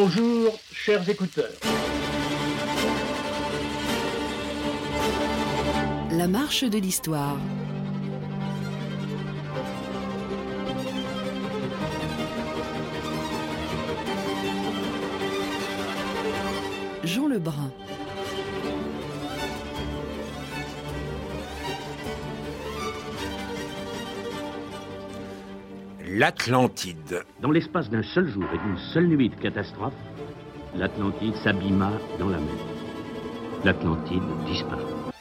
Bonjour, chers écouteurs. La marche de l'histoire. Jean Lebrun. L'Atlantide. Dans l'espace d'un seul jour et d'une seule nuit de catastrophe, l'Atlantide s'abîma dans la mer. L'Atlantide disparut.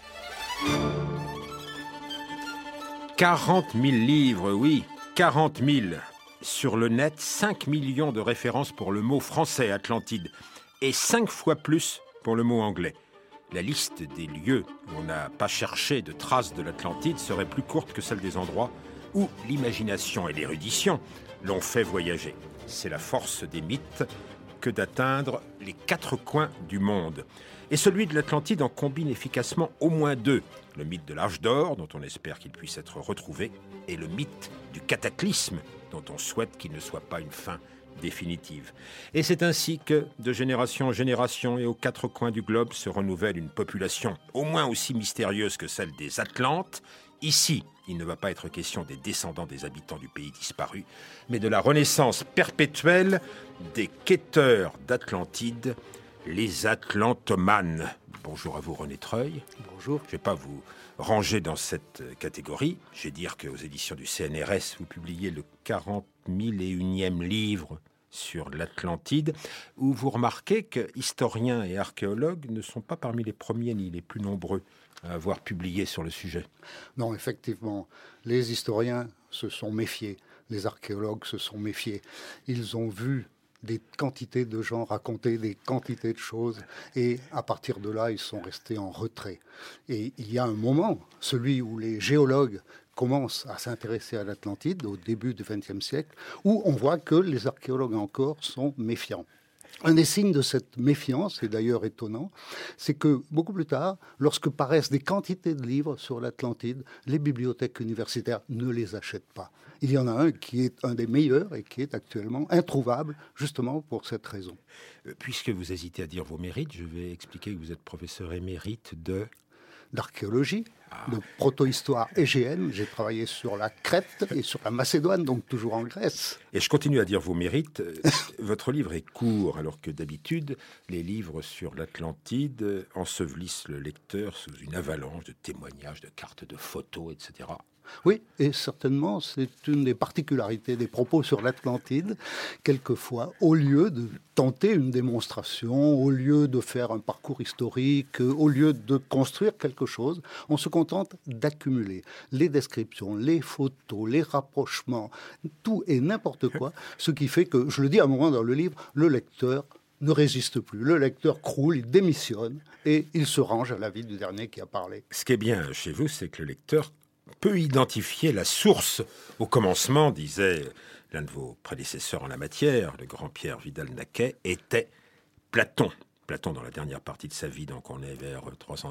40 000 livres, oui, 40 000. Sur le net, 5 millions de références pour le mot français Atlantide et 5 fois plus pour le mot anglais. La liste des lieux où on n'a pas cherché de traces de l'Atlantide serait plus courte que celle des endroits où l'imagination et l'érudition l'ont fait voyager. C'est la force des mythes que d'atteindre les 4 coins du monde. Et celui de l'Atlantide en combine efficacement au moins 2. Le mythe de l'âge d'or, dont on espère qu'il puisse être retrouvé, et le mythe du cataclysme, dont on souhaite qu'il ne soit pas une fin définitive. Et c'est ainsi que, de génération en génération et aux 4 coins du globe, se renouvelle une population au moins aussi mystérieuse que celle des Atlantes. Ici, il ne va pas être question des descendants des habitants du pays disparu, mais de la renaissance perpétuelle des quêteurs d'Atlantide, les Atlantomanes. Bonjour à vous, René Treuil. Bonjour. Je ne vais pas vous ranger dans cette catégorie. Je vais dire qu'aux éditions du CNRS, vous publiez le 40 001e livre sur l'Atlantide, où vous remarquez que historiens et archéologues ne sont pas parmi les premiers ni les plus nombreux à avoir publié sur le sujet. Non, effectivement, les historiens se sont méfiés, les archéologues se sont méfiés. Ils ont vu des quantités de gens raconter des quantités de choses et à partir de là, ils sont restés en retrait. Et il y a un moment, celui où les géologues commencent à s'intéresser à l'Atlantide au début du XXe siècle, où on voit que les archéologues encore sont méfiants. Un des signes de cette méfiance, et d'ailleurs étonnant, c'est que beaucoup plus tard, lorsque paraissent des quantités de livres sur l'Atlantide, les bibliothèques universitaires ne les achètent pas. Il y en a un qui est un des meilleurs et qui est actuellement introuvable, justement pour cette raison. Puisque vous hésitez à dire vos mérites, je vais expliquer que vous êtes professeur émérite d'archéologie, de proto-histoire égéenne. J'ai travaillé sur la Crète et sur la Macédoine, donc toujours en Grèce. Et je continue à dire vos mérites. Votre livre est court, alors que d'habitude, les livres sur l'Atlantide ensevelissent le lecteur sous une avalanche de témoignages, de cartes, de photos, etc. Oui, et certainement, c'est une des particularités des propos sur l'Atlantide. Quelquefois, au lieu de tenter une démonstration, au lieu de faire un parcours historique, au lieu de construire quelque chose, on se contente d'accumuler les descriptions, les photos, les rapprochements, tout et n'importe quoi, ce qui fait que, je le dis à un moment dans le livre, le lecteur ne résiste plus. Le lecteur croule, il démissionne et il se range à l'avis du dernier qui a parlé. Ce qui est bien chez vous, c'est que le lecteur peut identifier la source. Au commencement, disait l'un de vos prédécesseurs en la matière, le grand Pierre Vidal-Naquet, était Platon. Platon, dans la dernière partie de sa vie, donc on est vers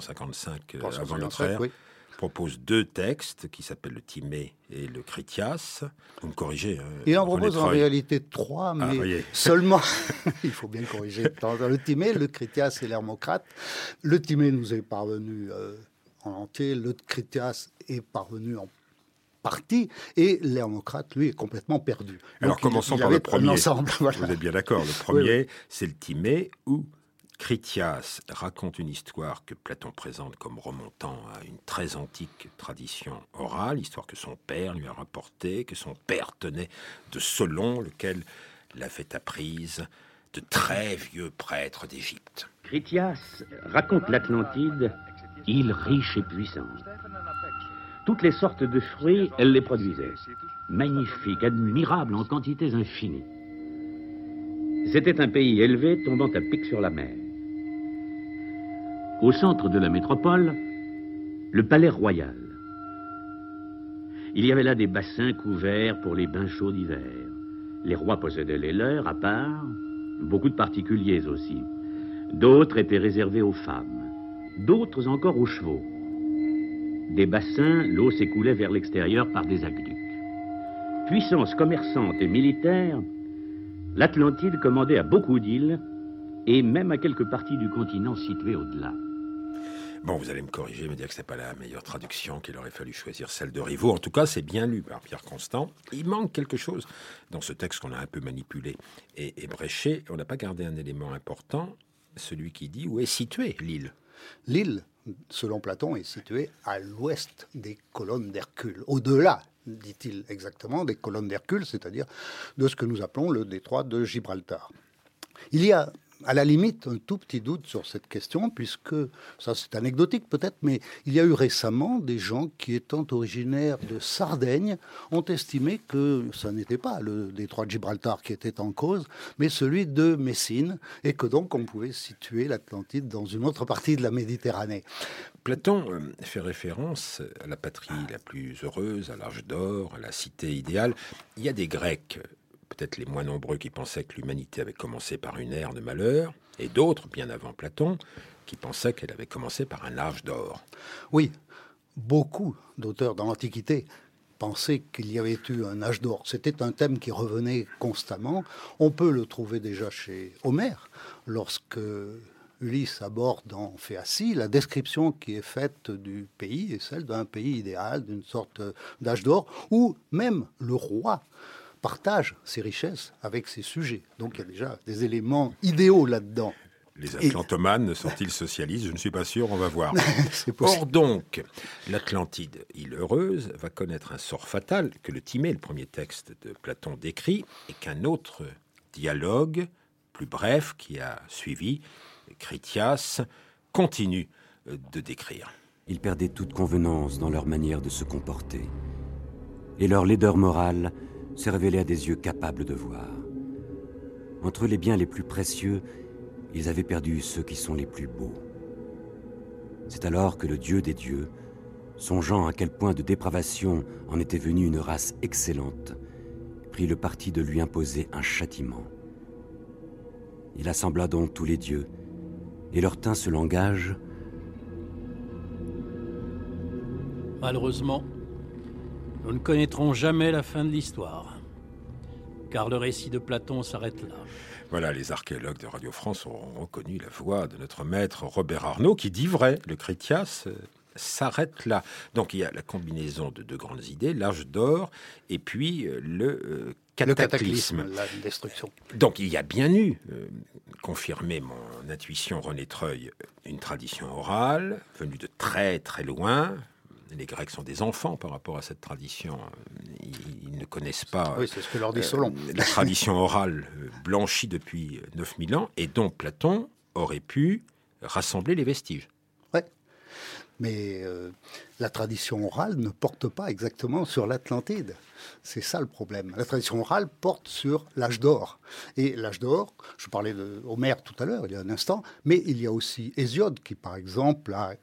355 avant notre ère, oui, propose 2 textes qui s'appellent le Timée et le Critias. Vous me corrigez. Il en propose en réalité 3, mais seulement, il faut bien corriger. Dans le Timée, le Critias et l'Hermocrate. Le Timée nous est parvenu en entier, le Critias est parvenu en partie, et l'Hermocrate, lui, est complètement perdu. Alors, commençons par le premier. Ensemble, voilà. Vous êtes bien d'accord. Le premier, oui. C'est le Timée, où Critias raconte une histoire que Platon présente comme remontant à une très antique tradition orale, histoire que son père lui a rapportée, que son père tenait de Solon, lequel l'avait apprise de très vieux prêtres d'Égypte. Critias raconte l'Atlantide, île riche et puissante. Toutes les sortes de fruits, elle les produisait. Magnifiques, admirables en quantités infinies. C'était un pays élevé tombant à pic sur la mer. Au centre de la métropole, le palais royal. Il y avait là des bassins couverts pour les bains chauds d'hiver. Les rois possédaient les leurs à part, beaucoup de particuliers aussi. D'autres étaient réservés aux femmes. D'autres encore aux chevaux. Des bassins, l'eau s'écoulait vers l'extérieur par des aqueducs. Puissance commerçante et militaire, L'Atlantide commandait à beaucoup d'îles et même à quelques parties du continent situées au-delà. Bon, vous allez me corriger, me dire que c'est pas la meilleure traduction, qu'il aurait fallu choisir celle de Rivaux. En tout cas, c'est bien lu par Pierre Constant. Il manque quelque chose dans ce texte qu'on a un peu manipulé et bréché. On n'a pas gardé un élément important, celui qui dit où est située l'île. L'île, selon Platon, est située à l'ouest des colonnes d'Hercule. Au-delà, dit-il exactement, des colonnes d'Hercule, c'est-à-dire de ce que nous appelons le détroit de Gibraltar. Il y a à la limite un tout petit doute sur cette question, puisque, ça c'est anecdotique peut-être, mais il y a eu récemment des gens qui, étant originaires de Sardaigne, ont estimé que ça n'était pas le détroit de Gibraltar qui était en cause, mais celui de Messine, et que donc on pouvait situer l'Atlantide dans une autre partie de la Méditerranée. Platon fait référence à la patrie la plus heureuse, à l'âge d'or, à la cité idéale. Il y a des Grecs, peut-être les moins nombreux, qui pensaient que l'humanité avait commencé par une ère de malheur, et d'autres, bien avant Platon, qui pensaient qu'elle avait commencé par un âge d'or. Oui, beaucoup d'auteurs dans l'Antiquité pensaient qu'il y avait eu un âge d'or. C'était un thème qui revenait constamment. On peut le trouver déjà chez Homère, lorsque Ulysse aborde en Phéacie, la description qui est faite du pays est celle d'un pays idéal, d'une sorte d'âge d'or, où même le roi partage ses richesses avec ses sujets. Donc il y a déjà des éléments idéaux là-dedans. Les Atlantomanes sont-ils socialistes ? Je ne suis pas sûr, on va voir. C'est possible. Or donc, l'Atlantide, île heureuse, va connaître un sort fatal que le Timée, le premier texte de Platon, décrit, et qu'un autre dialogue, plus bref, qui a suivi, Critias, continue de décrire. Ils perdaient toute convenance dans leur manière de se comporter. Et leur laideur morale se révélait à des yeux capables de voir. Entre les biens les plus précieux, ils avaient perdu ceux qui sont les plus beaux. C'est alors que le Dieu des dieux, songeant à quel point de dépravation en était venue une race excellente, prit le parti de lui imposer un châtiment. Il assembla donc tous les dieux et leur tint ce langage. Malheureusement, nous ne connaîtrons jamais la fin de l'histoire, car le récit de Platon s'arrête là. Voilà, les archéologues de Radio France ont reconnu la voix de notre maître Robert Arnault, qui dit vrai, le Critias s'arrête là. Donc il y a la combinaison de deux grandes idées, l'âge d'or et puis le cataclysme, la destruction. Donc il y a bien eu, confirmé mon intuition René Treuil, une tradition orale venue de très très loin. Les Grecs sont des enfants par rapport à cette tradition. Ils ne connaissent pas oui, c'est ce que leur dit Solon. La tradition orale blanchie depuis 9000 ans, et dont Platon aurait pu rassembler les vestiges. Oui, mais la tradition orale ne porte pas exactement sur l'Atlantide. C'est ça le problème. La tradition orale porte sur l'âge d'or. Et l'âge d'or, je parlais d'Homère tout à l'heure, il y a un instant, mais il y a aussi Hésiode qui, par exemple, a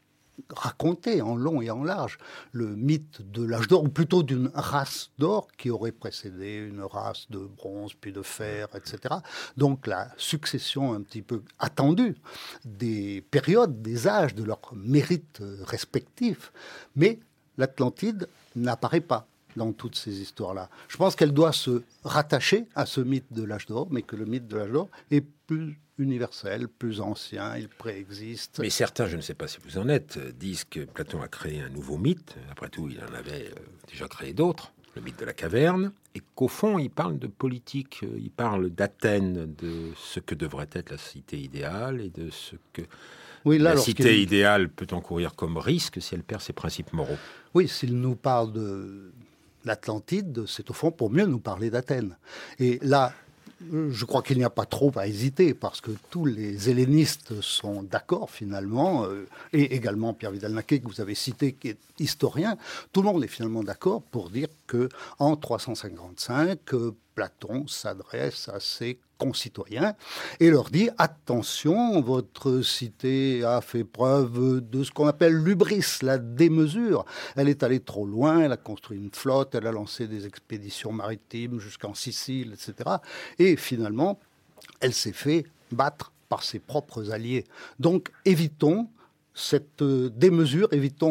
raconter en long et en large le mythe de l'âge d'or, ou plutôt d'une race d'or qui aurait précédé une race de bronze, puis de fer, etc. Donc la succession un petit peu attendue des périodes, des âges, de leurs mérites respectifs. Mais l'Atlantide n'apparaît pas dans toutes ces histoires-là. Je pense qu'elle doit se rattacher à ce mythe de l'âge d'or, mais que le mythe de l'âge d'or est plus universel, plus ancien, il préexiste. Mais certains, je ne sais pas si vous en êtes, disent que Platon a créé un nouveau mythe. Après tout, il en avait déjà créé d'autres, le mythe de la caverne, et qu'au fond, il parle de politique, il parle d'Athènes, de ce que devrait être la cité idéale, et de ce que la cité idéale peut encourir comme risque si elle perd ses principes moraux. Oui, s'il nous parle de l'Atlantide, c'est au fond pour mieux nous parler d'Athènes. Et là, je crois qu'il n'y a pas trop à hésiter, parce que tous les hellénistes sont d'accord finalement, et également Pierre Vidal-Naquet, que vous avez cité, qui est historien. Tout le monde est finalement d'accord pour dire qu'en 355, Platon s'adresse à ses concitoyens et leur dit « Attention, votre cité a fait preuve de ce qu'on appelle l'hubris, la démesure. Elle est allée trop loin, elle a construit une flotte, elle a lancé des expéditions maritimes jusqu'en Sicile, etc. Et finalement, elle s'est fait battre par ses propres alliés. Donc évitons cette démesure, évitons cette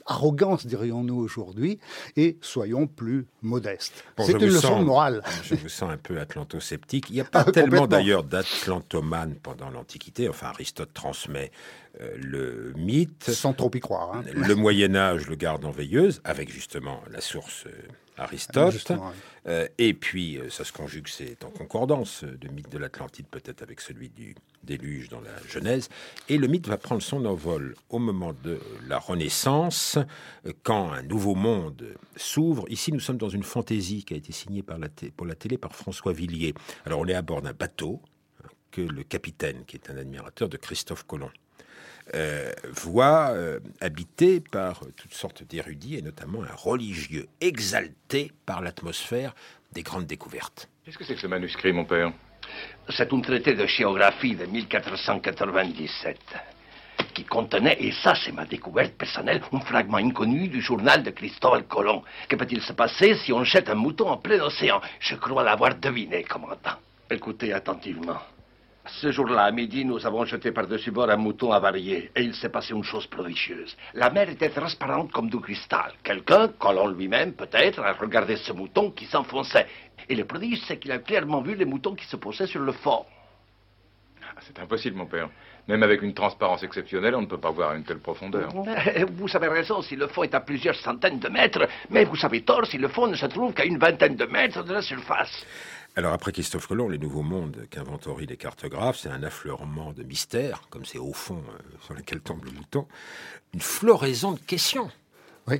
arrogance, dirions-nous aujourd'hui, et soyons plus modestes. Bon, c'est une leçon de morale. Je me sens un peu atlanto-sceptique. Il n'y a pas tellement d'ailleurs d'atlantomanes pendant l'Antiquité. Enfin, Aristote transmet le mythe. Sans trop y croire. Hein. Le Moyen-Âge le garde en veilleuse, avec justement la source Aristote. Et puis, ça se conjugue, c'est en concordance, le mythe de l'Atlantide peut-être avec celui du déluge dans la Genèse. Et le mythe va prendre son envol au moment de la Renaissance, quand un nouveau monde s'ouvre. Ici, nous sommes dans une fantaisie qui a été signée pour la télé par François Villiers. Alors, on est à bord d'un bateau que le capitaine, qui est un admirateur de Christophe Colomb, voit habité par toutes sortes d'érudits et notamment un religieux exalté par l'atmosphère des grandes découvertes. Qu'est-ce que c'est que ce manuscrit, mon père? C'est un traité de géographie de 1497 qui contenait, et ça c'est ma découverte personnelle, un fragment inconnu du journal de Christophe Colomb. Que peut-il se passer si on jette un mouton en plein océan? Je crois l'avoir deviné, commandant. Écoutez attentivement. Ce jour-là, à midi, nous avons jeté par-dessus bord un mouton avarié, et il s'est passé une chose prodigieuse. La mer était transparente comme du cristal. Quelqu'un, Colomb lui-même peut-être, a regardé ce mouton qui s'enfonçait. Et le prodige, c'est qu'il a clairement vu les moutons qui se posaient sur le fond. C'est impossible, mon père. Même avec une transparence exceptionnelle, on ne peut pas voir à une telle profondeur. Vous avez raison si le fond est à plusieurs centaines de mètres, mais vous avez tort si le fond ne se trouve qu'à une vingtaine de mètres de la surface. Alors après Christophe Colomb, les nouveaux mondes qu'inventorient les cartographes, c'est un affleurement de mystères, comme c'est au fond sur lequel tombe le mouton, une floraison de questions. Oui,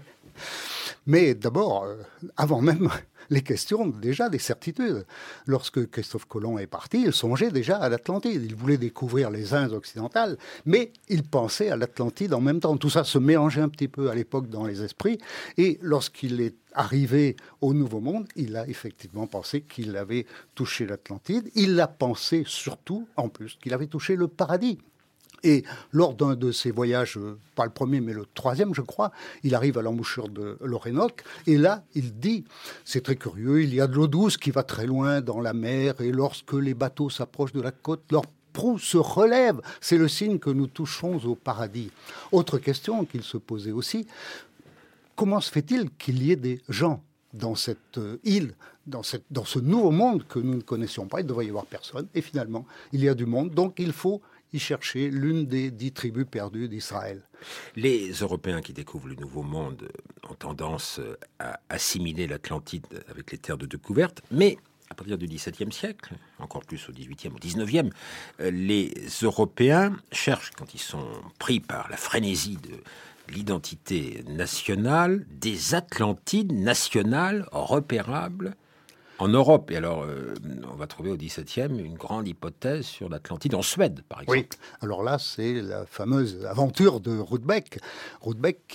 mais d'abord, avant même les questions, déjà des certitudes. Lorsque Christophe Colomb est parti, il songeait déjà à l'Atlantide. Il voulait découvrir les Indes occidentales, mais il pensait à l'Atlantide en même temps. Tout ça se mélangeait un petit peu à l'époque dans les esprits, et lorsqu'il est arrivé au Nouveau Monde, il a effectivement pensé qu'il avait touché l'Atlantide. Il a pensé surtout, en plus, qu'il avait touché le paradis. Et lors d'un de ses voyages, pas le premier, mais le troisième, je crois, il arrive à l'embouchure de l'Orénoque. Et là, il dit, c'est très curieux, il y a de l'eau douce qui va très loin dans la mer. Et lorsque les bateaux s'approchent de la côte, leur proue se relève. C'est le signe que nous touchons au paradis. Autre question qu'il se posait aussi, comment se fait-il qu'il y ait des gens dans cette île, dans ce nouveau monde que nous ne connaissions pas? Il ne devrait y avoir personne. Et finalement, il y a du monde. Donc, il faut y chercher l'une des 10 tribus perdues d'Israël. Les Européens qui découvrent le Nouveau Monde ont tendance à assimiler l'Atlantide avec les terres de découverte, mais à partir du XVIIe siècle, encore plus au XVIIIe, au XIXe, les Européens cherchent, quand ils sont pris par la frénésie de l'identité nationale, des Atlantides nationales repérables en Europe. Et alors, on va trouver au XVIIe une grande hypothèse sur l'Atlantide en Suède, par exemple. Oui, alors là, c'est la fameuse aventure de Rudbeck. Rudbeck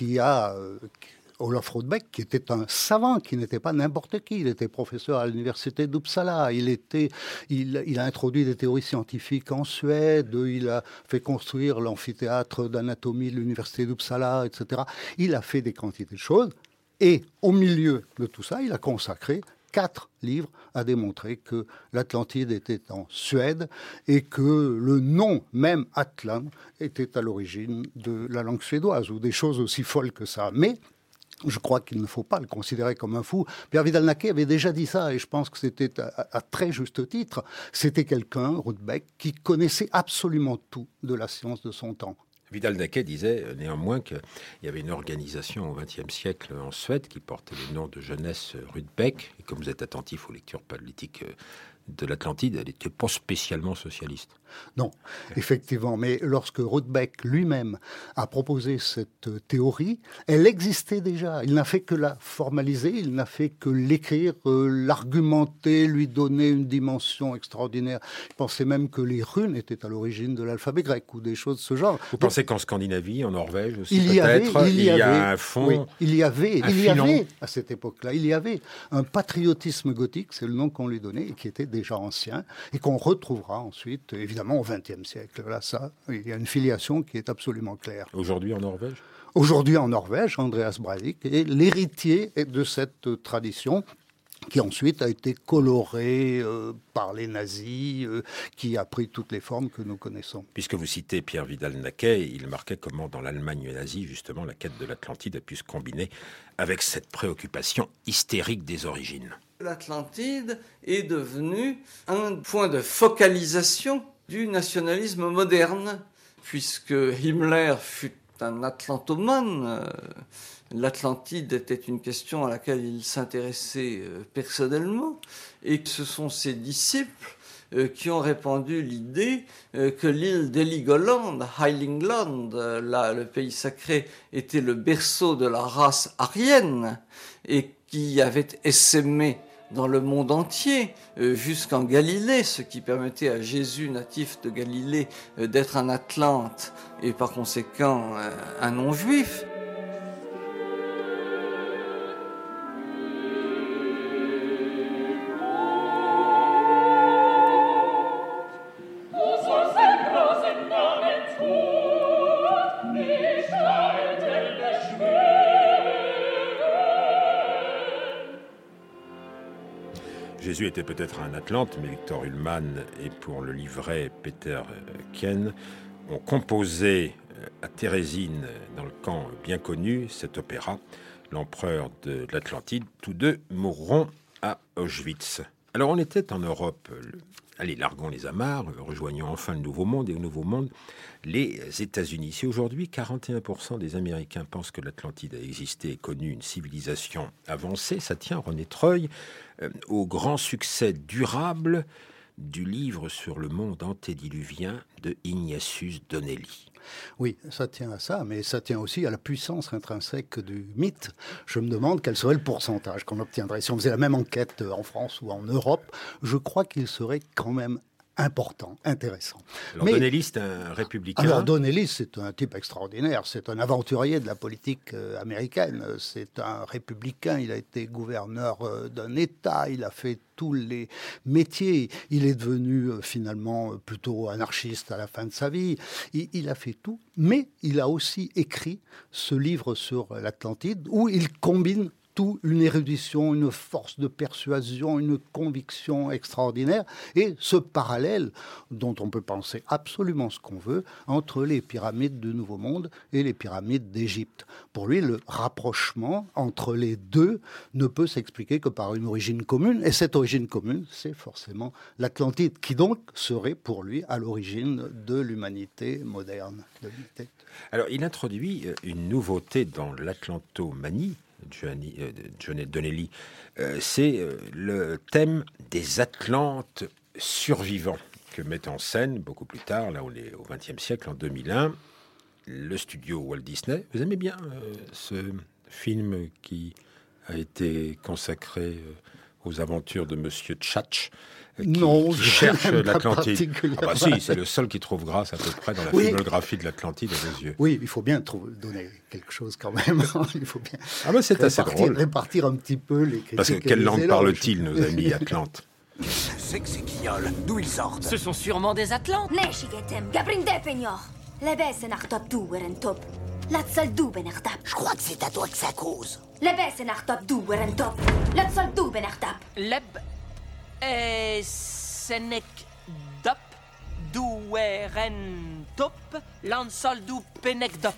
Olof Rudbeck, qui était un savant, qui n'était pas n'importe qui. Il était professeur à l'université d'Uppsala. Il a introduit des théories scientifiques en Suède. Il a fait construire l'amphithéâtre d'anatomie de l'université d'Uppsala, etc. Il a fait des quantités de choses. Et au milieu de tout ça, il a consacré 4 livres à démontrer que l'Atlantide était en Suède et que le nom même Atlan était à l'origine de la langue suédoise, ou des choses aussi folles que ça. Mais je crois qu'il ne faut pas le considérer comme un fou. Pierre Vidal-Naquet avait déjà dit ça, et je pense que c'était à très juste titre. C'était quelqu'un, Rudbeck, qui connaissait absolument tout de la science de son temps. Vidal-Naquet disait néanmoins qu'il y avait une organisation au XXe siècle en Suède qui portait le nom de Jeunesse Rudbeck. Et comme vous êtes attentif aux lectures politiques de l'Atlantide, elle n'était pas spécialement socialiste. Non, effectivement. Mais lorsque Rudbeck lui-même a proposé cette théorie, elle existait déjà. Il n'a fait que la formaliser, il n'a fait que l'écrire, l'argumenter, lui donner une dimension extraordinaire. Je pensais même que les runes étaient à l'origine de l'alphabet grec ou des choses de ce genre. Vous pensez qu'en Scandinavie, en Norvège aussi, il y avait un fond, oui, il y avait à cette époque-là, il y avait un patriotisme gothique, c'est le nom qu'on lui donnait, et qui était déjà ancien, et qu'on retrouvera ensuite, évidemment, au XXe siècle. Là, ça, il y a une filiation qui est absolument claire. Aujourd'hui en Norvège ? Aujourd'hui en Norvège, Andreas Breivik est l'héritier de cette tradition. qui ensuite a été coloré par les nazis, qui a pris toutes les formes que nous connaissons. Puisque vous citez Pierre Vidal-Naquet, il marquait comment dans l'Allemagne nazie, justement, la quête de l'Atlantide a pu se combiner avec cette préoccupation hystérique des origines. L'Atlantide est devenue un point de focalisation du nationalisme moderne, puisque Himmler fut un atlantomane. L'Atlantide était une question à laquelle il s'intéressait personnellement, et ce sont ses disciples qui ont répandu l'idée que l'île d'Heligoland, Heiligenland, le pays sacré, était le berceau de la race aryenne, et qui avait essaimé dans le monde entier, jusqu'en Galilée, ce qui permettait à Jésus, natif de Galilée, d'être un Atlante et par conséquent un non-juif. Jésus était peut-être un Atlante, mais Victor Ullmann et pour le livret Peter Kien ont composé à Thérésine, dans le camp bien connu, cet opéra, L'Empereur de l'Atlantide. Tous deux mourront à Auschwitz. Alors on était en Europe. Allez, larguons les amarres, rejoignons enfin le Nouveau Monde et au Nouveau Monde, les États-Unis. Si aujourd'hui, 41% des Américains pensent que l'Atlantide a existé et connu une civilisation avancée, ça tient, René Treuil, au grand succès durable du livre sur le monde antédiluvien de Ignatius Donnelly. Oui, ça tient à ça, mais ça tient aussi à la puissance intrinsèque du mythe. Je me demande quel serait le pourcentage qu'on obtiendrait. Si on faisait la même enquête en France ou en Europe, je crois qu'il serait quand même important, intéressant. Alors Donnelly, c'est un républicain. Alors Donnelly, c'est un type extraordinaire. C'est un aventurier de la politique américaine. C'est un républicain. Il a été gouverneur d'un État. Il a fait tous les métiers. Il est devenu finalement plutôt anarchiste à la fin de sa vie. Il a fait tout. Mais il a aussi écrit ce livre sur l'Atlantide où il combine une érudition, une force de persuasion, une conviction extraordinaire, et ce parallèle dont on peut penser absolument ce qu'on veut entre les pyramides du Nouveau Monde et les pyramides d'Égypte. Pour lui, le rapprochement entre les deux ne peut s'expliquer que par une origine commune, et cette origine commune, c'est forcément l'Atlantide, qui donc serait pour lui à l'origine de l'humanité moderne. Alors, il introduit une nouveauté dans l'atlantomanie, John Donnelly, c'est le thème des Atlantes survivants que met en scène beaucoup plus tard, là on est au XXe siècle, en 2001, le studio Walt Disney. Vous aimez bien ce film qui a été consacré aux aventures de Monsieur Tchatch, qui cherche l'Atlantide. Ah bah si, c'est le seul qui trouve grâce à peu près dans la filmographie de l'Atlantide à vos yeux. Oui, il faut bien donner quelque chose quand même. Il faut bien c'est assez drôle. Répartir un petit peu les critiques. Parce que quelle langue parlent-ils, nos amis Atlantes? C'est que ces guignols, d'où ils sortent? Ce sont sûrement des Atlantes. Je crois que c'est à toi que ça cause. Leb et Senek Dop Doueren Top Lansol du Penek Dop.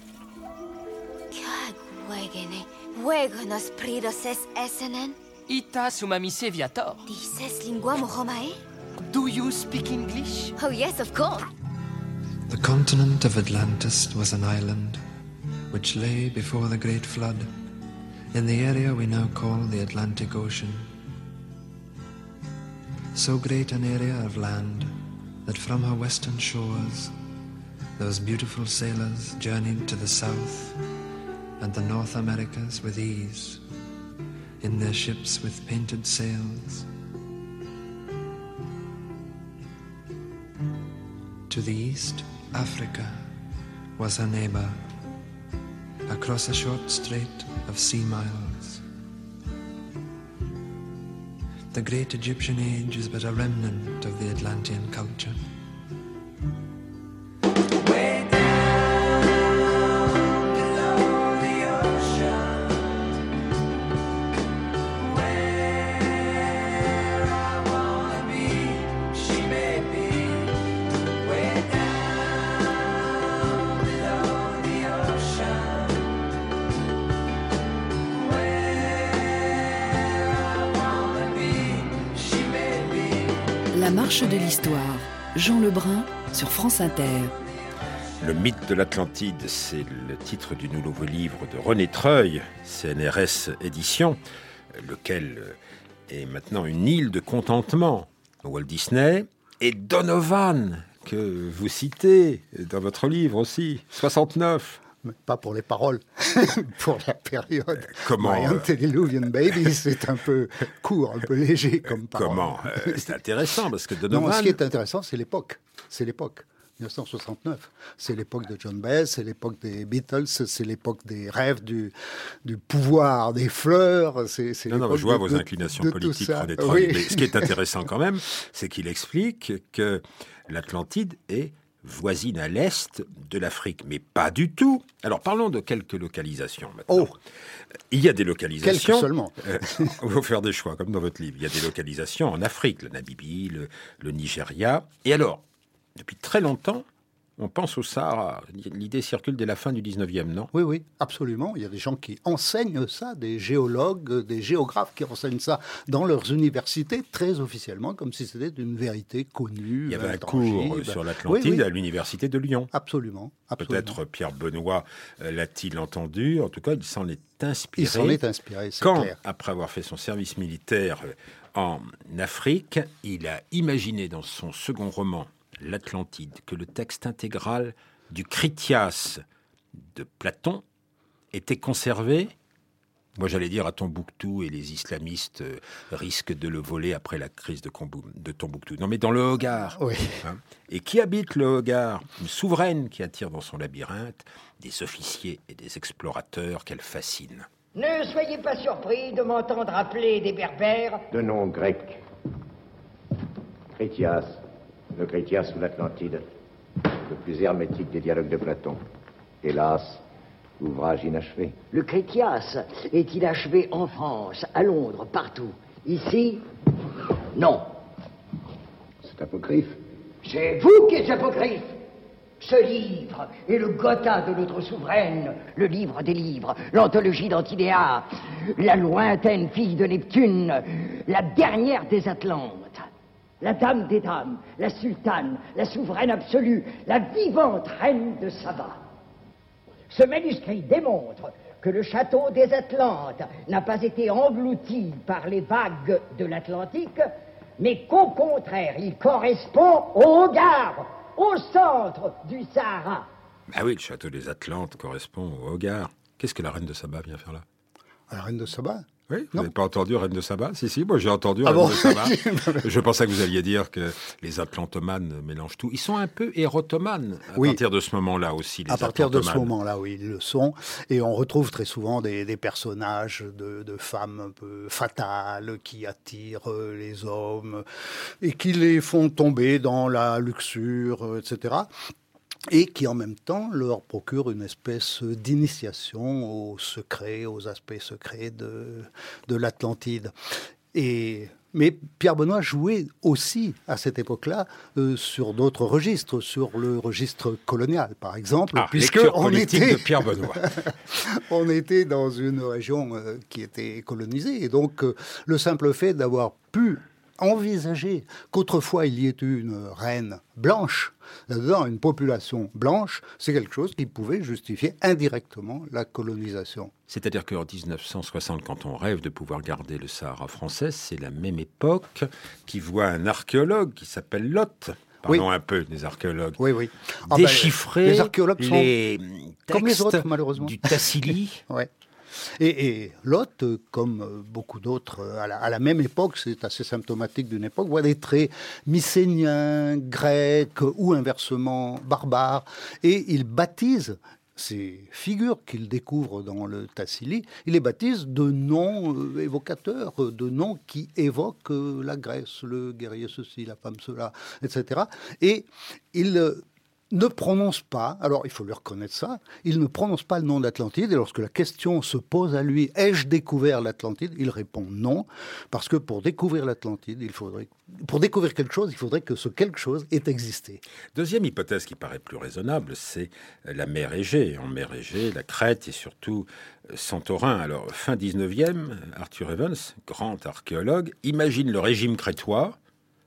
Ita Sumami Viator. Do you speak English? Oh yes, of course. The continent of Atlantis was an island which lay before the Great Flood in the area we now call the Atlantic Ocean. So great an area of land that from her western shores those beautiful sailors journeyed to the South and the North Americas with ease in their ships with painted sails. To the east, Africa was her neighbor, across a short strait of sea miles. The great Egyptian age is but a remnant of the Atlantean culture. marche de l'histoire. Jean Lebrun sur France Inter. Le mythe de l'Atlantide, c'est le titre du nouveau livre de René Treuil, CNRS Éditions, lequel est maintenant une île de contentement. Walt Disney et Donovan, que vous citez dans votre livre aussi, 69. Mais pas pour les paroles, pour la période. Comment My Antediluvian Baby, c'est un peu court, un peu léger comme parole. Comment c'est intéressant, parce que Donovan... Non, ce qui est intéressant, c'est l'époque. C'est l'époque. 1969. C'est l'époque de John Baez, c'est l'époque des Beatles, c'est l'époque des rêves, du pouvoir, des fleurs. Non, je vois vos inclinations politiques, René Treuil. Oui. Mais ce qui est intéressant quand même, c'est qu'il explique que l'Atlantide est voisine à l'est de l'Afrique, mais pas du tout. Alors parlons de quelques localisations maintenant. Il y a des localisations... Quelques seulement. On va faire des choix, comme dans votre livre. Il y a des localisations en Afrique, la Namibie, le Nigeria. Et alors, depuis très longtemps, on pense au Sahara. L'idée circule dès la fin du 19e, non ? Oui, absolument. Il y a des gens qui enseignent ça, des géologues, des géographes qui enseignent ça dans leurs universités, très officiellement, comme si c'était une vérité connue. Il y avait un cours sur l'Atlantide à l'université de Lyon. Absolument. Peut-être Pierre Benoît l'a-t-il entendu. En tout cas, il s'en est inspiré. Il s'en est inspiré, c'est clair. Après avoir fait son service militaire en Afrique, il a imaginé dans son second roman, l'Atlantide, que le texte intégral du Critias de Platon était conservé. Moi, j'allais dire à Tombouctou, et les islamistes risquent de le voler après la crise de Tombouctou. Non, mais dans le Hogar. Oui. Et qui habite le Hogar ? Une souveraine qui attire dans son labyrinthe des officiers et des explorateurs qu'elle fascine. Ne soyez pas surpris de m'entendre appeler des Berbères. De nom grec. Critias. Le Critias ou l'Atlantide, le plus hermétique des dialogues de Platon. Hélas, ouvrage inachevé. Le Critias est inachevé en France, à Londres, partout. Ici, non. C'est apocryphe. C'est vous qui êtes apocryphe. Ce livre est le Gotha de notre souveraine, le livre des livres, l'anthologie d'Antidéa, la lointaine fille de Neptune, la dernière des Atlantes. La dame des dames, la sultane, la souveraine absolue, la vivante reine de Saba. Ce manuscrit démontre que le château des Atlantes n'a pas été englouti par les vagues de l'Atlantique, mais qu'au contraire, il correspond au Hogar, au centre du Sahara. Ah oui, le château des Atlantes correspond au Hogar. Qu'est-ce que la reine de Saba vient faire là ? La reine de Saba ? Oui, vous n'avez pas entendu Reine de Saba ? Si, moi j'ai entendu Reine de Saba. Je pensais que vous alliez dire que les atlantomanes mélangent tout. Ils sont un peu érotomanes à partir de ce moment-là aussi, les atlantomanes. À partir de ce moment-là, oui, ils le sont. Et on retrouve très souvent des personnages de femmes un peu fatales qui attirent les hommes et qui les font tomber dans la luxure, etc., et qui en même temps leur procure une espèce d'initiation aux secrets, aux aspects secrets de l'Atlantide. Mais Pierre Benoît jouait aussi à cette époque-là sur d'autres registres, sur le registre colonial par exemple, puisque on était de Pierre Benoît. On était dans une région qui était colonisée, et donc le simple fait d'avoir pu envisager qu'autrefois il y ait eu une reine blanche, là-dedans une population blanche, c'est quelque chose qui pouvait justifier indirectement la colonisation. C'est-à-dire qu'en 1960, quand on rêve de pouvoir garder le Sahara français, c'est la même époque qui voit un archéologue qui s'appelle Lotte. Parlons un peu des archéologues. Oui. Déchiffrer les archéologues sont les textes comme les autres, malheureusement. Du Tassili. Ouais. Et Lotte, comme beaucoup d'autres à la même époque, c'est assez symptomatique d'une époque, voit des traits mycéniens, grecs ou inversement barbares, et il baptise ces figures qu'il découvre dans le Tassili, il les baptise de noms évocateurs, de noms qui évoquent la Grèce, le guerrier ceci, la femme cela, etc. Et il ne prononce pas, alors il faut lui reconnaître ça, il ne prononce pas le nom d'Atlantide, et lorsque la question se pose à lui, ai-je découvert l'Atlantide ? Il répond non, parce que pour découvrir l'Atlantide, pour découvrir quelque chose, il faudrait que ce quelque chose ait existé. Deuxième hypothèse qui paraît plus raisonnable, c'est la mer Égée. En mer Égée, la Crète et surtout Santorin. Alors, fin 19e, Arthur Evans, grand archéologue, imagine le régime crétois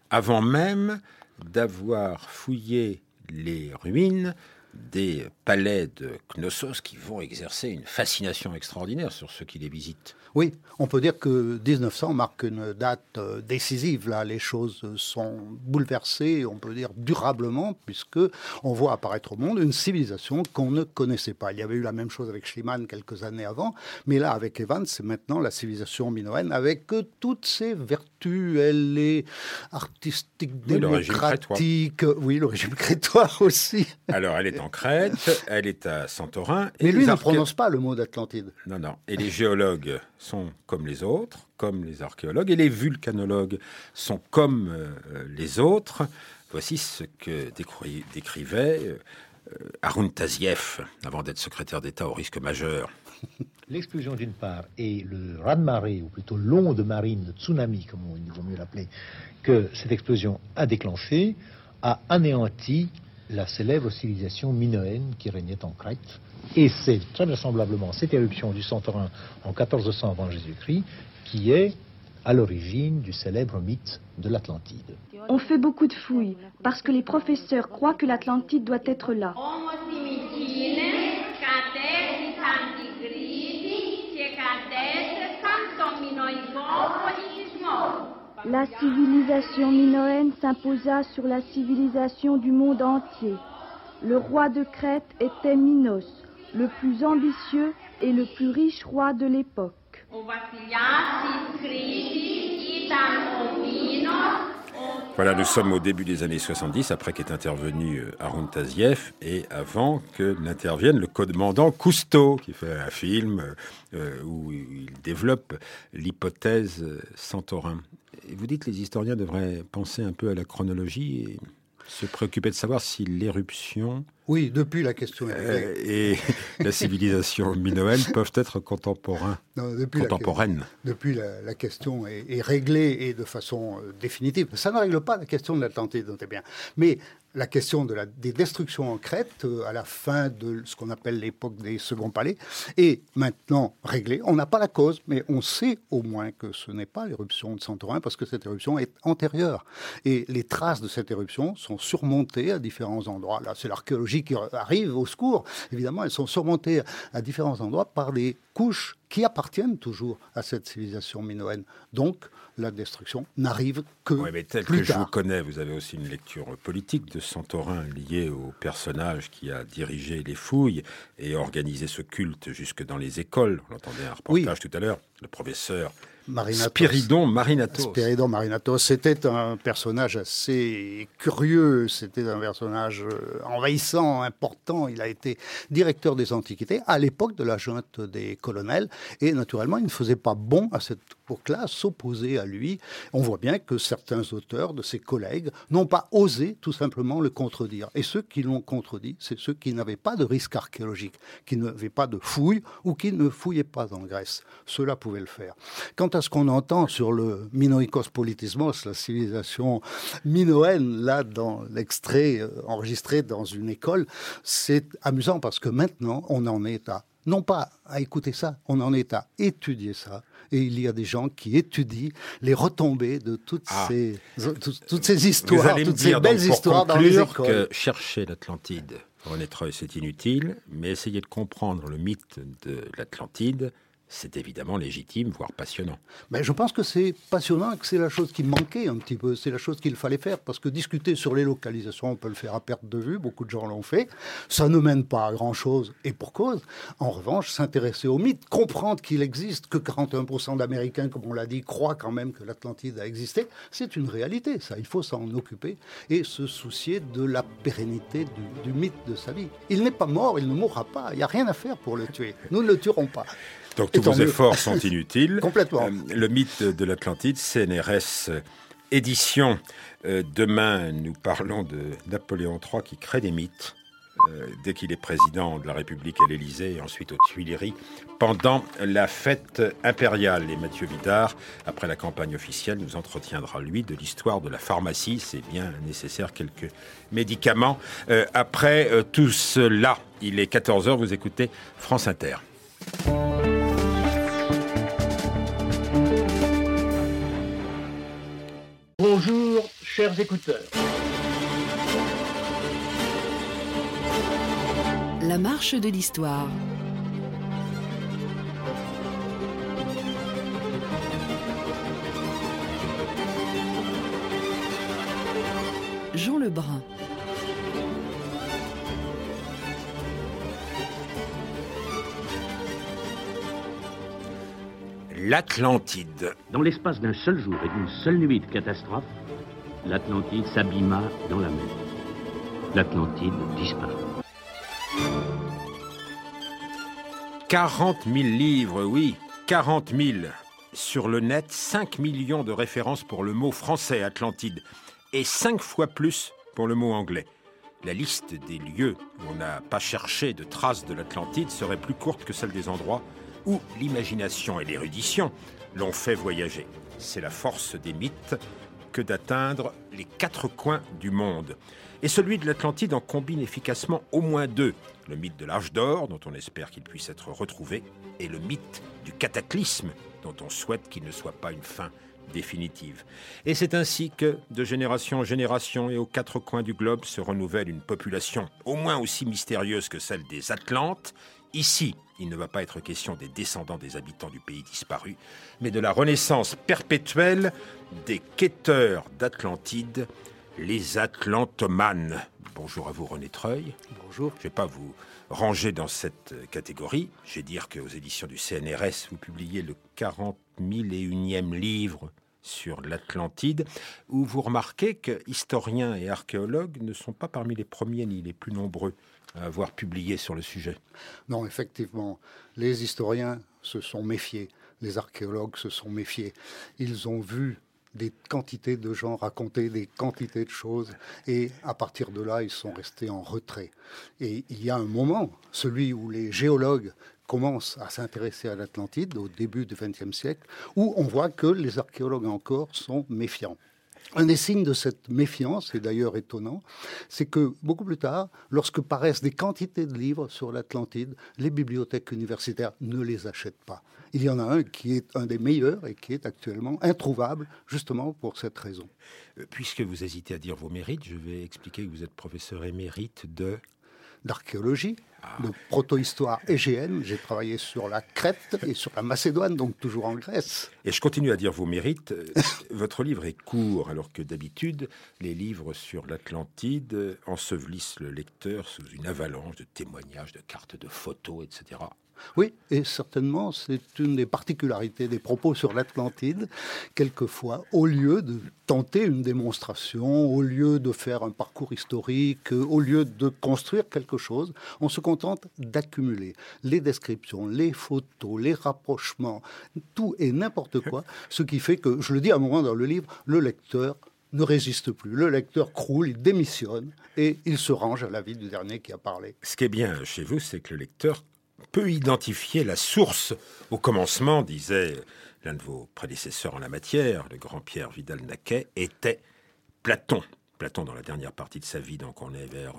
avant même d'avoir fouillé les ruines des palais de Knossos qui vont exercer une fascination extraordinaire sur ceux qui les visitent. Oui, on peut dire que 1900 marque une date décisive. Là, les choses sont bouleversées, on peut dire durablement, puisque on voit apparaître au monde une civilisation qu'on ne connaissait pas. Il y avait eu la même chose avec Schliemann quelques années avant, mais là, avec Evans, c'est maintenant la civilisation minoenne avec toutes ses vertus. Elle est artistique, démocratique. Oui, le régime crétois aussi. Alors, elle est en Crète, elle est à Santorin. Mais lui ne prononce pas le mot d'Atlantide. Non. Et les géologues sont comme les autres, comme les archéologues, et les vulcanologues sont comme les autres. Voici ce que décrivait Haroun Tazieff, avant d'être secrétaire d'État au risque majeur. L'explosion d'une part et le raz-de-marée, ou plutôt l'onde marine, le tsunami, comme il vaut mieux l'appeler, que cette explosion a déclenché, a anéanti la célèbre civilisation minoenne qui régnait en Crète. Et c'est très vraisemblablement cette éruption du Santorin en 1400 avant Jésus-Christ qui est à l'origine du célèbre mythe de l'Atlantide. On fait beaucoup de fouilles parce que les professeurs croient que l'Atlantide doit être là. La civilisation minoenne s'imposa sur la civilisation du monde entier. Le roi de Crète était Minos, le plus ambitieux et le plus riche roi de l'époque. Voilà, nous sommes au début des années 70, après qu'est intervenu Haroun Tazieff, et avant que n'intervienne le commandant Cousteau, qui fait un film où il développe l'hypothèse Santorin. Et vous dites que les historiens devraient penser un peu à la chronologie et se préoccuper de savoir si l'éruption... Oui, depuis la question et la civilisation minoenne peuvent être contemporaines. Depuis la question est réglée et de façon définitive. Ça ne règle pas la question de l'Atlantide, notez bien. Mais la question des destructions en Crète, à la fin de ce qu'on appelle l'époque des seconds palais, est maintenant réglée. On n'a pas la cause, mais on sait au moins que ce n'est pas l'éruption de Santorin, parce que cette éruption est antérieure. Et les traces de cette éruption sont surmontées à différents endroits. Là, c'est l'archéologie qui arrive au secours. Évidemment, elles sont surmontées à différents endroits par des couches qui appartiennent toujours à cette civilisation minoenne. Donc, la destruction n'arrive que mais tel plus que tard. Je vous connais, vous avez aussi une lecture politique de Santorin liée au personnage qui a dirigé les fouilles et organisé ce culte jusque dans les écoles. On entendait un reportage tout à l'heure, le professeur Spyridon Marinatos. Spyridon Marinatos, c'était un personnage assez curieux, c'était un personnage envahissant, important. Il a été directeur des Antiquités à l'époque de la junte des colonels et naturellement, il ne faisait pas bon à cette époque-là s'opposer à lui. On voit bien que certains auteurs de ses collègues n'ont pas osé tout simplement le contredire. Et ceux qui l'ont contredit, c'est ceux qui n'avaient pas de risque archéologique, qui n'avaient pas de fouilles ou qui ne fouillaient pas en Grèce. Ceux-là pouvaient le faire. Quant à ce qu'on entend sur le Minoikos Politismos, la civilisation minoenne, là, dans l'extrait enregistré dans une école, c'est amusant parce que maintenant, on en est à, non pas à écouter ça, on en est à étudier ça. Et il y a des gens qui étudient les retombées de toutes ces histoires, toutes ces belles histoires dans les écoles. Que chercher l'Atlantide, René Treuil, c'est inutile, mais essayer de comprendre le mythe de l'Atlantide, c'est évidemment légitime, voire passionnant. Mais je pense que c'est passionnant et que c'est la chose qui manquait un petit peu. C'est la chose qu'il fallait faire, parce que discuter sur les localisations, on peut le faire à perte de vue, beaucoup de gens l'ont fait. Ça ne mène pas à grand-chose, et pour cause. En revanche, s'intéresser au mythe, comprendre qu'il existe, que 41% d'Américains, comme on l'a dit, croient quand même que l'Atlantide a existé, c'est une réalité, ça. Il faut s'en occuper et se soucier de la pérennité du mythe de sa vie. Il n'est pas mort, il ne mourra pas. Il n'y a rien à faire pour le tuer. Nous ne le tuerons pas. Donc tous vos efforts sont inutiles. Complètement. Le mythe de l'Atlantide, CNRS édition. Demain, nous parlons de Napoléon III qui crée des mythes dès qu'il est président de la République à l'Élysée et ensuite aux Tuileries pendant la fête impériale. Et Mathieu Vidard, après la campagne officielle, nous entretiendra, lui, de l'histoire de la pharmacie. C'est bien nécessaire, quelques médicaments. Après tout cela, il est 14h, vous écoutez France Inter. Bonjour, chers chers écouteurs. La marche de l'histoire. Jean Lebrun. L'Atlantide. Dans l'espace d'un seul jour et d'une seule nuit de catastrophe, l'Atlantide s'abîma dans la mer. L'Atlantide disparut. 40 000 livres, oui, 40 000. Sur le net, 5 millions de références pour le mot français Atlantide et 5 fois plus pour le mot anglais. La liste des lieux où on n'a pas cherché de traces de l'Atlantide serait plus courte que celle des endroits où l'imagination et l'érudition l'ont fait voyager. C'est la force des mythes que d'atteindre les 4 coins du monde. Et celui de l'Atlantide en combine efficacement au moins 2. Le mythe de l'âge d'or, dont on espère qu'il puisse être retrouvé, et le mythe du cataclysme, dont on souhaite qu'il ne soit pas une fin définitive. Et c'est ainsi que, de génération en génération et aux 4 coins du globe, se renouvelle une population au moins aussi mystérieuse que celle des Atlantes. Ici, il ne va pas être question des descendants des habitants du pays disparu, mais de la renaissance perpétuelle des quêteurs d'Atlantide, les Atlantomanes. Bonjour à vous, René Treuil. Bonjour. Je ne vais pas vous ranger dans cette catégorie. Je vais dire qu'aux éditions du CNRS, vous publiez le 40 001e livre sur l'Atlantide, où vous remarquez que historiens et archéologues ne sont pas parmi les premiers ni les plus nombreux à avoir publié sur le sujet. Non, effectivement, les historiens se sont méfiés, les archéologues se sont méfiés. Ils ont vu des quantités de gens raconter des quantités de choses et à partir de là, ils sont restés en retrait. Et il y a un moment, celui où les géologues commencent à s'intéresser à l'Atlantide, au début du XXe siècle, où on voit que les archéologues encore sont méfiants. Un des signes de cette méfiance, et d'ailleurs étonnant, c'est que beaucoup plus tard, lorsque paraissent des quantités de livres sur l'Atlantide, les bibliothèques universitaires ne les achètent pas. Il y en a un qui est un des meilleurs et qui est actuellement introuvable, justement pour cette raison. Puisque vous hésitez à dire vos mérites, je vais expliquer que vous êtes professeur émérite d'archéologie, de proto-histoire égéenne. J'ai travaillé sur la Crète et sur la Macédoine, donc toujours en Grèce. Et je continue à dire vos mérites. Votre livre est court, alors que d'habitude, les livres sur l'Atlantide ensevelissent le lecteur sous une avalanche de témoignages, de cartes, de photos, etc. Oui, et certainement, c'est une des particularités des propos sur l'Atlantide. Quelquefois, au lieu de tenter une démonstration, au lieu de faire un parcours historique, au lieu de construire quelque chose, on se contente d'accumuler les descriptions, les photos, les rapprochements, tout et n'importe quoi, ce qui fait que, je le dis à un moment dans le livre, le lecteur ne résiste plus. Le lecteur croule, il démissionne et il se range à l'avis du dernier qui a parlé. Ce qui est bien chez vous, c'est que le lecteur peut identifier la source. Au commencement, disait l'un de vos prédécesseurs en la matière, le grand Pierre Vidal-Naquet, était Platon. Platon, dans la dernière partie de sa vie, donc on est vers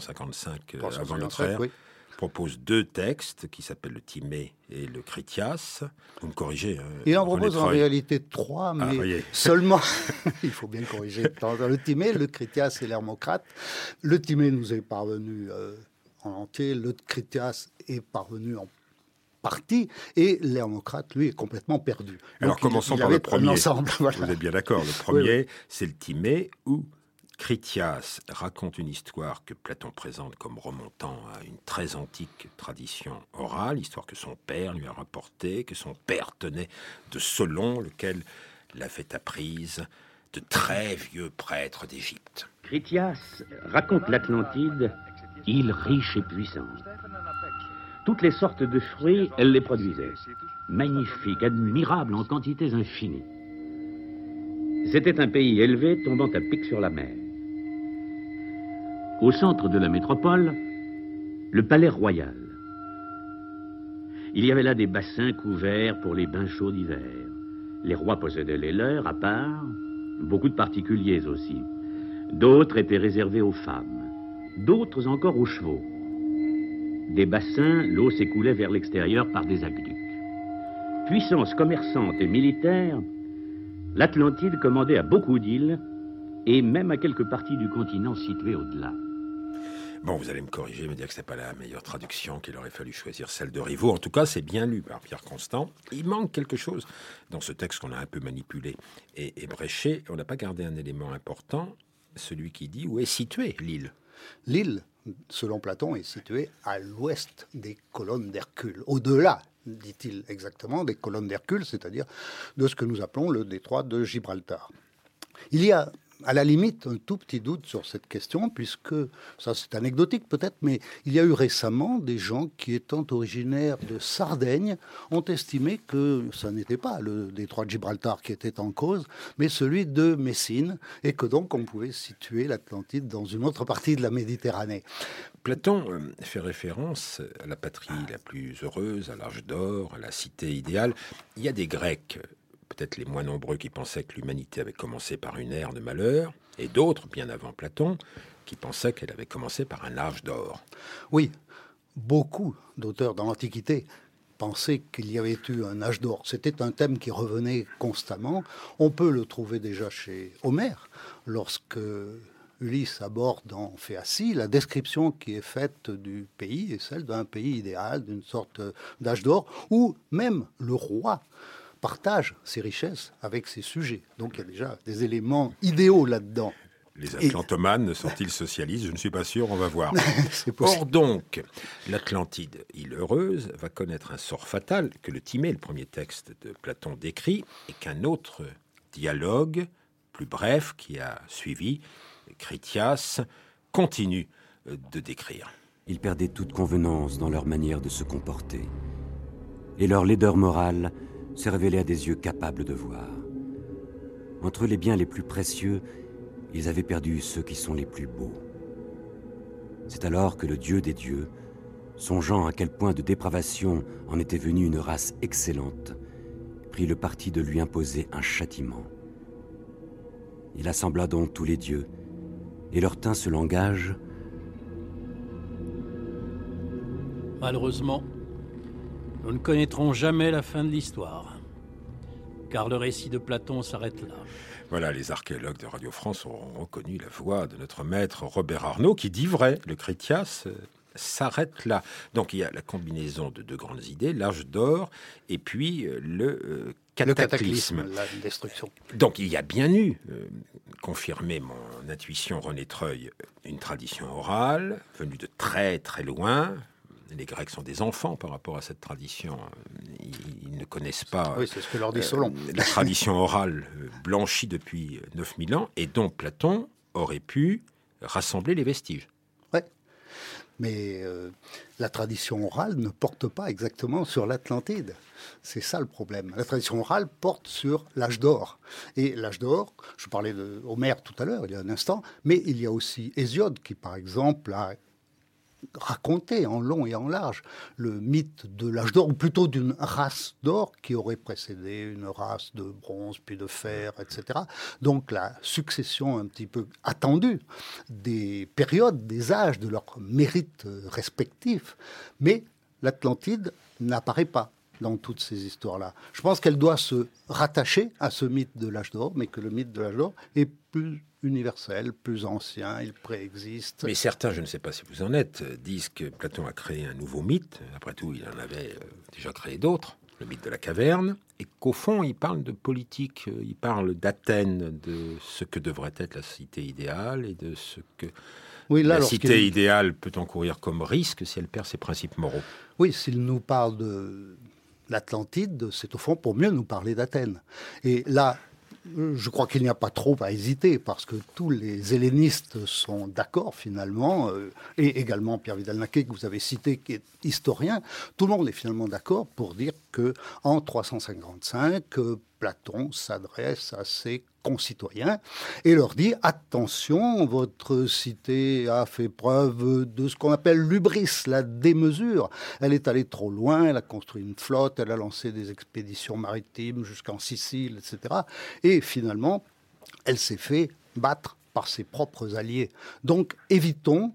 355 avant notre ère, oui, propose 2 textes qui s'appellent le Timée et le Critias. Vous me corrigez. Il en propose en réalité 3, mais seulement, il faut bien corriger. Dans le Timée, le Critias et l'Hermocrate. Le Timée nous est parvenu en entier, le Critias est parvenu en partie, et l'Hermocrate, lui, est complètement perdu. Alors commençons par le premier. Voilà. Vous êtes bien d'accord. Le premier, oui. C'est le Timée, où Critias raconte une histoire que Platon présente comme remontant à une très antique tradition orale, histoire que son père lui a rapportée, que son père tenait de Solon, lequel l'avait apprise de très vieux prêtres d'Égypte. Critias raconte l'Atlantide, île riche et puissante. Toutes les sortes de fruits, elle les produisait. Magnifiques, admirables en quantités infinies. C'était un pays élevé tombant à pic sur la mer. Au centre de la métropole, le palais royal. Il y avait là des bassins couverts pour les bains chauds d'hiver. Les rois possédaient les leurs à part, beaucoup de particuliers aussi. D'autres étaient réservés aux femmes. D'autres encore aux chevaux. Des bassins, l'eau s'écoulait vers l'extérieur par des aqueducs. Puissance commerçante et militaire, l'Atlantide commandait à beaucoup d'îles et même à quelques parties du continent situées au-delà. Bon, vous allez me corriger, me dire que ce n'est pas la meilleure traduction, qu'il aurait fallu choisir celle de Rivaux. En tout cas, c'est bien lu par Pierre Constant. Il manque quelque chose dans ce texte qu'on a un peu manipulé et bréché. On n'a pas gardé un élément important, celui qui dit où est située l'île. L'île, selon Platon, est située à l'ouest des colonnes d'Hercule. Au-delà, dit-il exactement, des colonnes d'Hercule, c'est-à-dire de ce que nous appelons le détroit de Gibraltar. Il y a à la limite un tout petit doute sur cette question, puisque, ça c'est anecdotique peut-être, mais il y a eu récemment des gens qui, étant originaires de Sardaigne, ont estimé que ça n'était pas le détroit de Gibraltar qui était en cause, mais celui de Messine, et que donc on pouvait situer l'Atlantide dans une autre partie de la Méditerranée. Platon fait référence à la patrie la plus heureuse, à l'âge d'or, à la cité idéale. Il y a des Grecs, peut-être les moins nombreux, qui pensaient que l'humanité avait commencé par une ère de malheur, et d'autres, bien avant Platon, qui pensaient qu'elle avait commencé par un âge d'or. Oui, beaucoup d'auteurs dans l'Antiquité pensaient qu'il y avait eu un âge d'or. C'était un thème qui revenait constamment. On peut le trouver déjà chez Homère, lorsque Ulysse aborde dans Phéacie, la description qui est faite du pays est celle d'un pays idéal, d'une sorte d'âge d'or, où même le roi partage ses richesses avec ses sujets. Donc il y a déjà des éléments idéaux là-dedans. Les Atlantomanes sont-ils socialistes? Je ne suis pas sûr, on va voir. C'est possible. Or donc, l'Atlantide, île heureuse, va connaître un sort fatal que le Timée, le premier texte de Platon, décrit, et qu'un autre dialogue, plus bref, qui a suivi, Critias, continue de décrire. Ils perdaient toute convenance dans leur manière de se comporter. Et leur laideur morale s'est révélée à des yeux capables de voir. Entre les biens les plus précieux, ils avaient perdu ceux qui sont les plus beaux. C'est alors que le Dieu des dieux, songeant à quel point de dépravation en était venue une race excellente, prit le parti de lui imposer un châtiment. Il assembla donc tous les dieux, et leur tint ce langage. Malheureusement, nous ne connaîtrons jamais la fin de l'histoire, car le récit de Platon s'arrête là. Voilà, les archéologues de Radio France ont reconnu la voix de notre maître Robert Arnault, qui dit vrai, le Critias s'arrête là. Donc il y a la combinaison de deux grandes idées, l'âge d'or et puis le cataclysme. La destruction. Donc il y a bien eu, confirmé mon intuition René Treuil, une tradition orale venue de très très loin. Les Grecs sont des enfants par rapport à cette tradition. Ils ne connaissent pas oui, c'est ce que leur dit Solon. La tradition orale blanchie depuis 9000 ans et dont Platon aurait pu rassembler les vestiges. Oui, mais la tradition orale ne porte pas exactement sur l'Atlantide. C'est ça le problème. La tradition orale porte sur l'âge d'or. Et l'âge d'or, je parlais d'Homère tout à l'heure, il y a un instant, mais il y a aussi Hésiode qui, par exemple, a raconter en long et en large le mythe de l'âge d'or, ou plutôt d'une race d'or qui aurait précédé une race de bronze, puis de fer, etc. Donc la succession un petit peu attendue des périodes, des âges, de leurs mérites respectifs. Mais l'Atlantide n'apparaît pas dans toutes ces histoires-là. Je pense qu'elle doit se rattacher à ce mythe de l'âge d'or, mais que le mythe de l'âge d'or est plus universel, plus ancien, il préexiste. Mais certains, je ne sais pas si vous en êtes, disent que Platon a créé un nouveau mythe. Après tout, il en avait déjà créé d'autres, le mythe de la caverne, et qu'au fond, il parle de politique, il parle d'Athènes, de ce que devrait être la cité idéale, et de ce que la cité idéale peut encourir comme risque si elle perd ses principes moraux. Oui, s'il nous parle de l'Atlantide, c'est au fond pour mieux nous parler d'Athènes. Et là, je crois qu'il n'y a pas trop à hésiter, parce que tous les hellénistes sont d'accord finalement, et également Pierre Vidal-Naquet, que vous avez cité, qui est historien. Tout le monde est finalement d'accord pour dire qu'en 355, Platon s'adresse à ses concitoyens et leur dit « Attention, votre cité a fait preuve de ce qu'on appelle l'hubris, la démesure. Elle est allée trop loin, elle a construit une flotte, elle a lancé des expéditions maritimes jusqu'en Sicile, etc. Et finalement, elle s'est fait battre par ses propres alliés. Donc évitons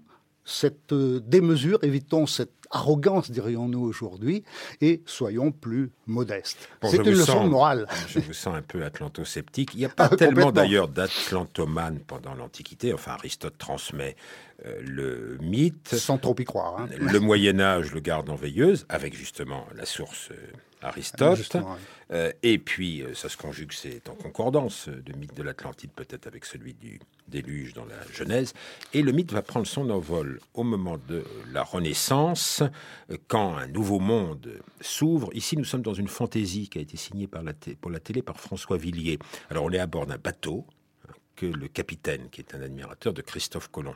cette démesure, évitons cette arrogance, dirions-nous aujourd'hui, et soyons plus modestes. Bon, c'est une leçon morale. Je vous sens un peu atlanto-sceptique. Il n'y a pas tellement d'ailleurs d'atlantomanes pendant l'Antiquité. Enfin, Aristote transmet le mythe. Sans trop y croire. Hein. Le Moyen-Âge le garde en veilleuse, avec justement la source Aristote. Et puis, ça se conjugue, c'est en concordance, le mythe de l'Atlantide peut-être avec celui du déluge dans la Genèse. Et le mythe va prendre son envol au moment de la Renaissance, quand un nouveau monde s'ouvre. Ici, nous sommes dans une fantaisie qui a été signée pour la télé par François Villiers. Alors, on est à bord d'un bateau que le capitaine, qui est un admirateur de Christophe Colomb,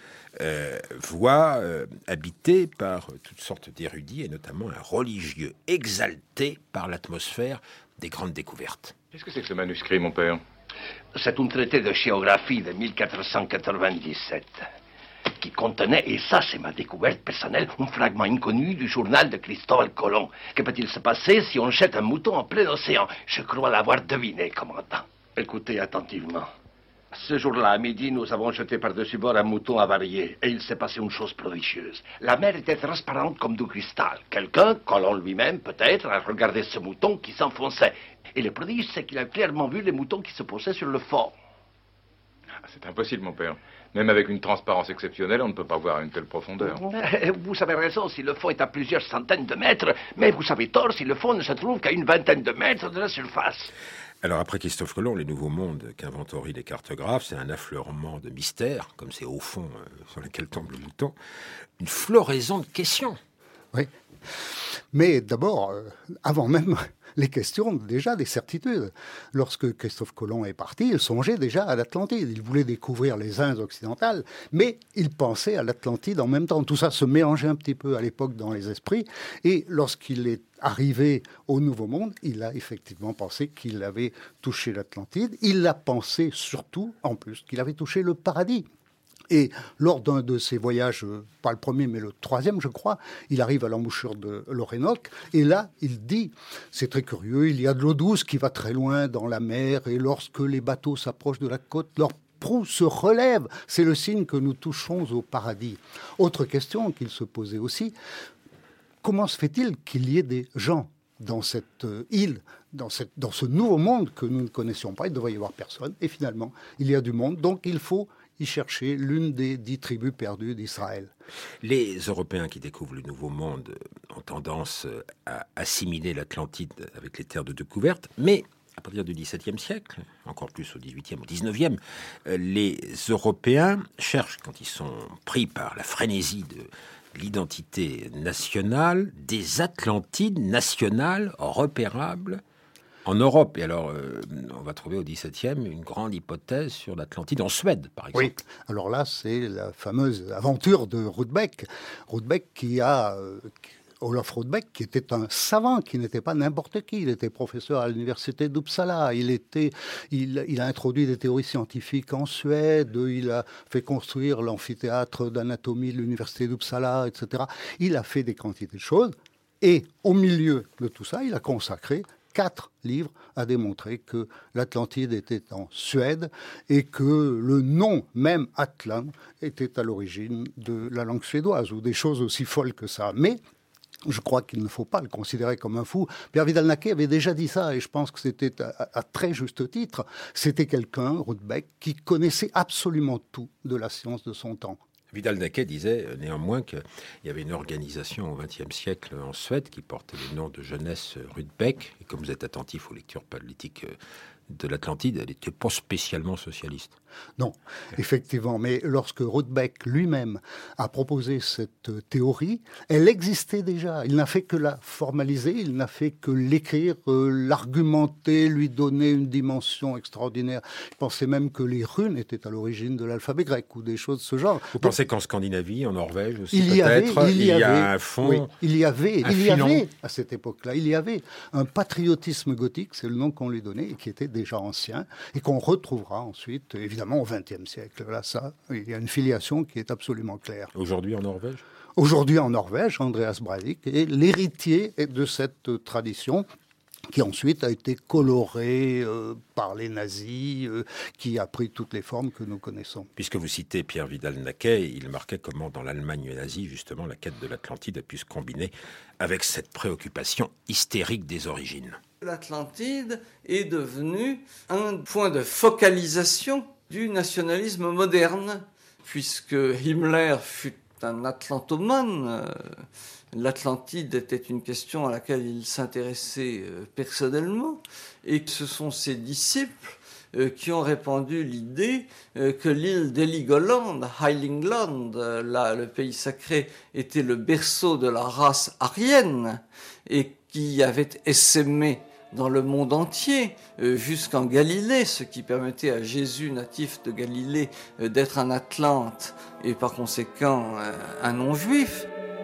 voit habité par toutes sortes d'érudits, et notamment un religieux exalté par l'atmosphère des grandes découvertes. Qu'est-ce que c'est que ce manuscrit, mon père? C'est un traité de géographie de 1497 qui contenait, et ça c'est ma découverte personnelle, un fragment inconnu du journal de Christophe Colomb. Que peut-il se passer si on jette un mouton en plein océan? Je crois l'avoir deviné, commandant. Écoutez attentivement. Ce jour-là, à midi, nous avons jeté par-dessus bord un mouton avarié, et il s'est passé une chose prodigieuse. La mer était transparente comme du cristal. Quelqu'un, Colomb lui-même peut-être, a regardé ce mouton qui s'enfonçait. Et le prodige, c'est qu'il a clairement vu les moutons qui se posaient sur le fond. C'est impossible, mon père. Même avec une transparence exceptionnelle, on ne peut pas voir à une telle profondeur. Vous avez raison si le fond est à plusieurs centaines de mètres, mais vous avez tort si le fond ne se trouve qu'à une vingtaine de mètres de la surface. Alors après Christophe Colomb, les nouveaux mondes qu'inventorient les cartographes, c'est un affleurement de mystères, comme c'est au fond sur lesquels tombe le mouton, une floraison de questions. Oui, mais d'abord, avant même les questions, déjà des certitudes. Lorsque Christophe Colomb est parti, il songeait déjà à l'Atlantide. Il voulait découvrir les Indes occidentales, mais il pensait à l'Atlantide en même temps. Tout ça se mélangeait un petit peu à l'époque dans les esprits, et lorsqu'il est arrivé au Nouveau Monde, il a effectivement pensé qu'il avait touché l'Atlantide. Il a pensé surtout, en plus, qu'il avait touché le paradis. Et lors d'un de ses voyages, pas le premier, mais le troisième, je crois, il arrive à l'embouchure de l'Orénoque, et là, il dit, c'est très curieux, il y a de l'eau douce qui va très loin dans la mer, et lorsque les bateaux s'approchent de la côte, leur proue se relève, c'est le signe que nous touchons au paradis. Autre question qu'il se posait aussi, comment se fait-il qu'il y ait des gens dans cette île, dans ce nouveau monde que nous ne connaissions pas? Il ne devrait y avoir personne, et finalement, il y a du monde, donc il faut y chercher l'une des 10 tribus perdues d'Israël. Les Européens qui découvrent le Nouveau Monde ont tendance à assimiler l'Atlantide avec les terres de découverte, mais à partir du XVIIe siècle, encore plus au XVIIIe, au XIXe, les Européens cherchent, quand ils sont pris par la frénésie de l'identité nationale, des Atlantides nationales repérables en Europe. Et alors, on va trouver au XVIIe une grande hypothèse sur l'Atlantide en Suède, par exemple. Oui, alors là, c'est la fameuse aventure de Rudbeck. Rudbeck Olof Rudbeck, qui était un savant, qui n'était pas n'importe qui. Il était professeur à l'université d'Uppsala. Il a introduit des théories scientifiques en Suède. Il a fait construire l'amphithéâtre d'anatomie de l'université d'Uppsala, etc. Il a fait des quantités de choses. Et au milieu de tout ça, il a consacré 4 livres à démontrer que l'Atlantide était en Suède et que le nom même Atlan était à l'origine de la langue suédoise, ou des choses aussi folles que ça. Mais je crois qu'il ne faut pas le considérer comme un fou. Pierre Vidal-Naquet avait déjà dit ça, et je pense que c'était à très juste titre. C'était quelqu'un, Rudbeck, qui connaissait absolument tout de la science de son temps. Vidal-Naquet disait néanmoins qu'il y avait une organisation au XXe siècle en Suède qui portait le nom de Jeunesse Rudbeck. Et comme vous êtes attentif aux lectures politiques de l'Atlantide, elle n'était pas spécialement socialiste. Non, effectivement. Mais lorsque Rudbeck lui-même a proposé cette théorie, elle existait déjà. Il n'a fait que la formaliser, il n'a fait que l'écrire, l'argumenter, lui donner une dimension extraordinaire. Je pensais même que les runes étaient à l'origine de l'alphabet grec ou des choses de ce genre. Vous pensez qu'en Scandinavie, en Norvège aussi, il y a un fond... Oui, il y avait à cette époque-là, il y avait un patriotisme gothique, c'est le nom qu'on lui donnait, et qui était déjà ancien, et qu'on retrouvera ensuite, évidemment, au XXe siècle. Là, ça, il y a une filiation qui est absolument claire. Aujourd'hui en Norvège ? Aujourd'hui en Norvège, Andreas Breivik est l'héritier de cette tradition. qui ensuite a été coloré par les nazis, qui a pris toutes les formes que nous connaissons. Puisque vous citez Pierre Vidal-Naquet, il marquait comment dans l'Allemagne nazie, justement, la quête de l'Atlantide a pu se combiner avec cette préoccupation hystérique des origines. L'Atlantide est devenue un point de focalisation du nationalisme moderne, puisque Himmler fut un atlantomane. L'Atlantide était une question à laquelle il s'intéressait personnellement, et ce sont ses disciples qui ont répandu l'idée que l'île d'Heligoland, Heiligenland, le pays sacré, était le berceau de la race aryenne, et qui avait essaimé dans le monde entier, jusqu'en Galilée, ce qui permettait à Jésus, natif de Galilée, d'être un Atlante et par conséquent un non-juif.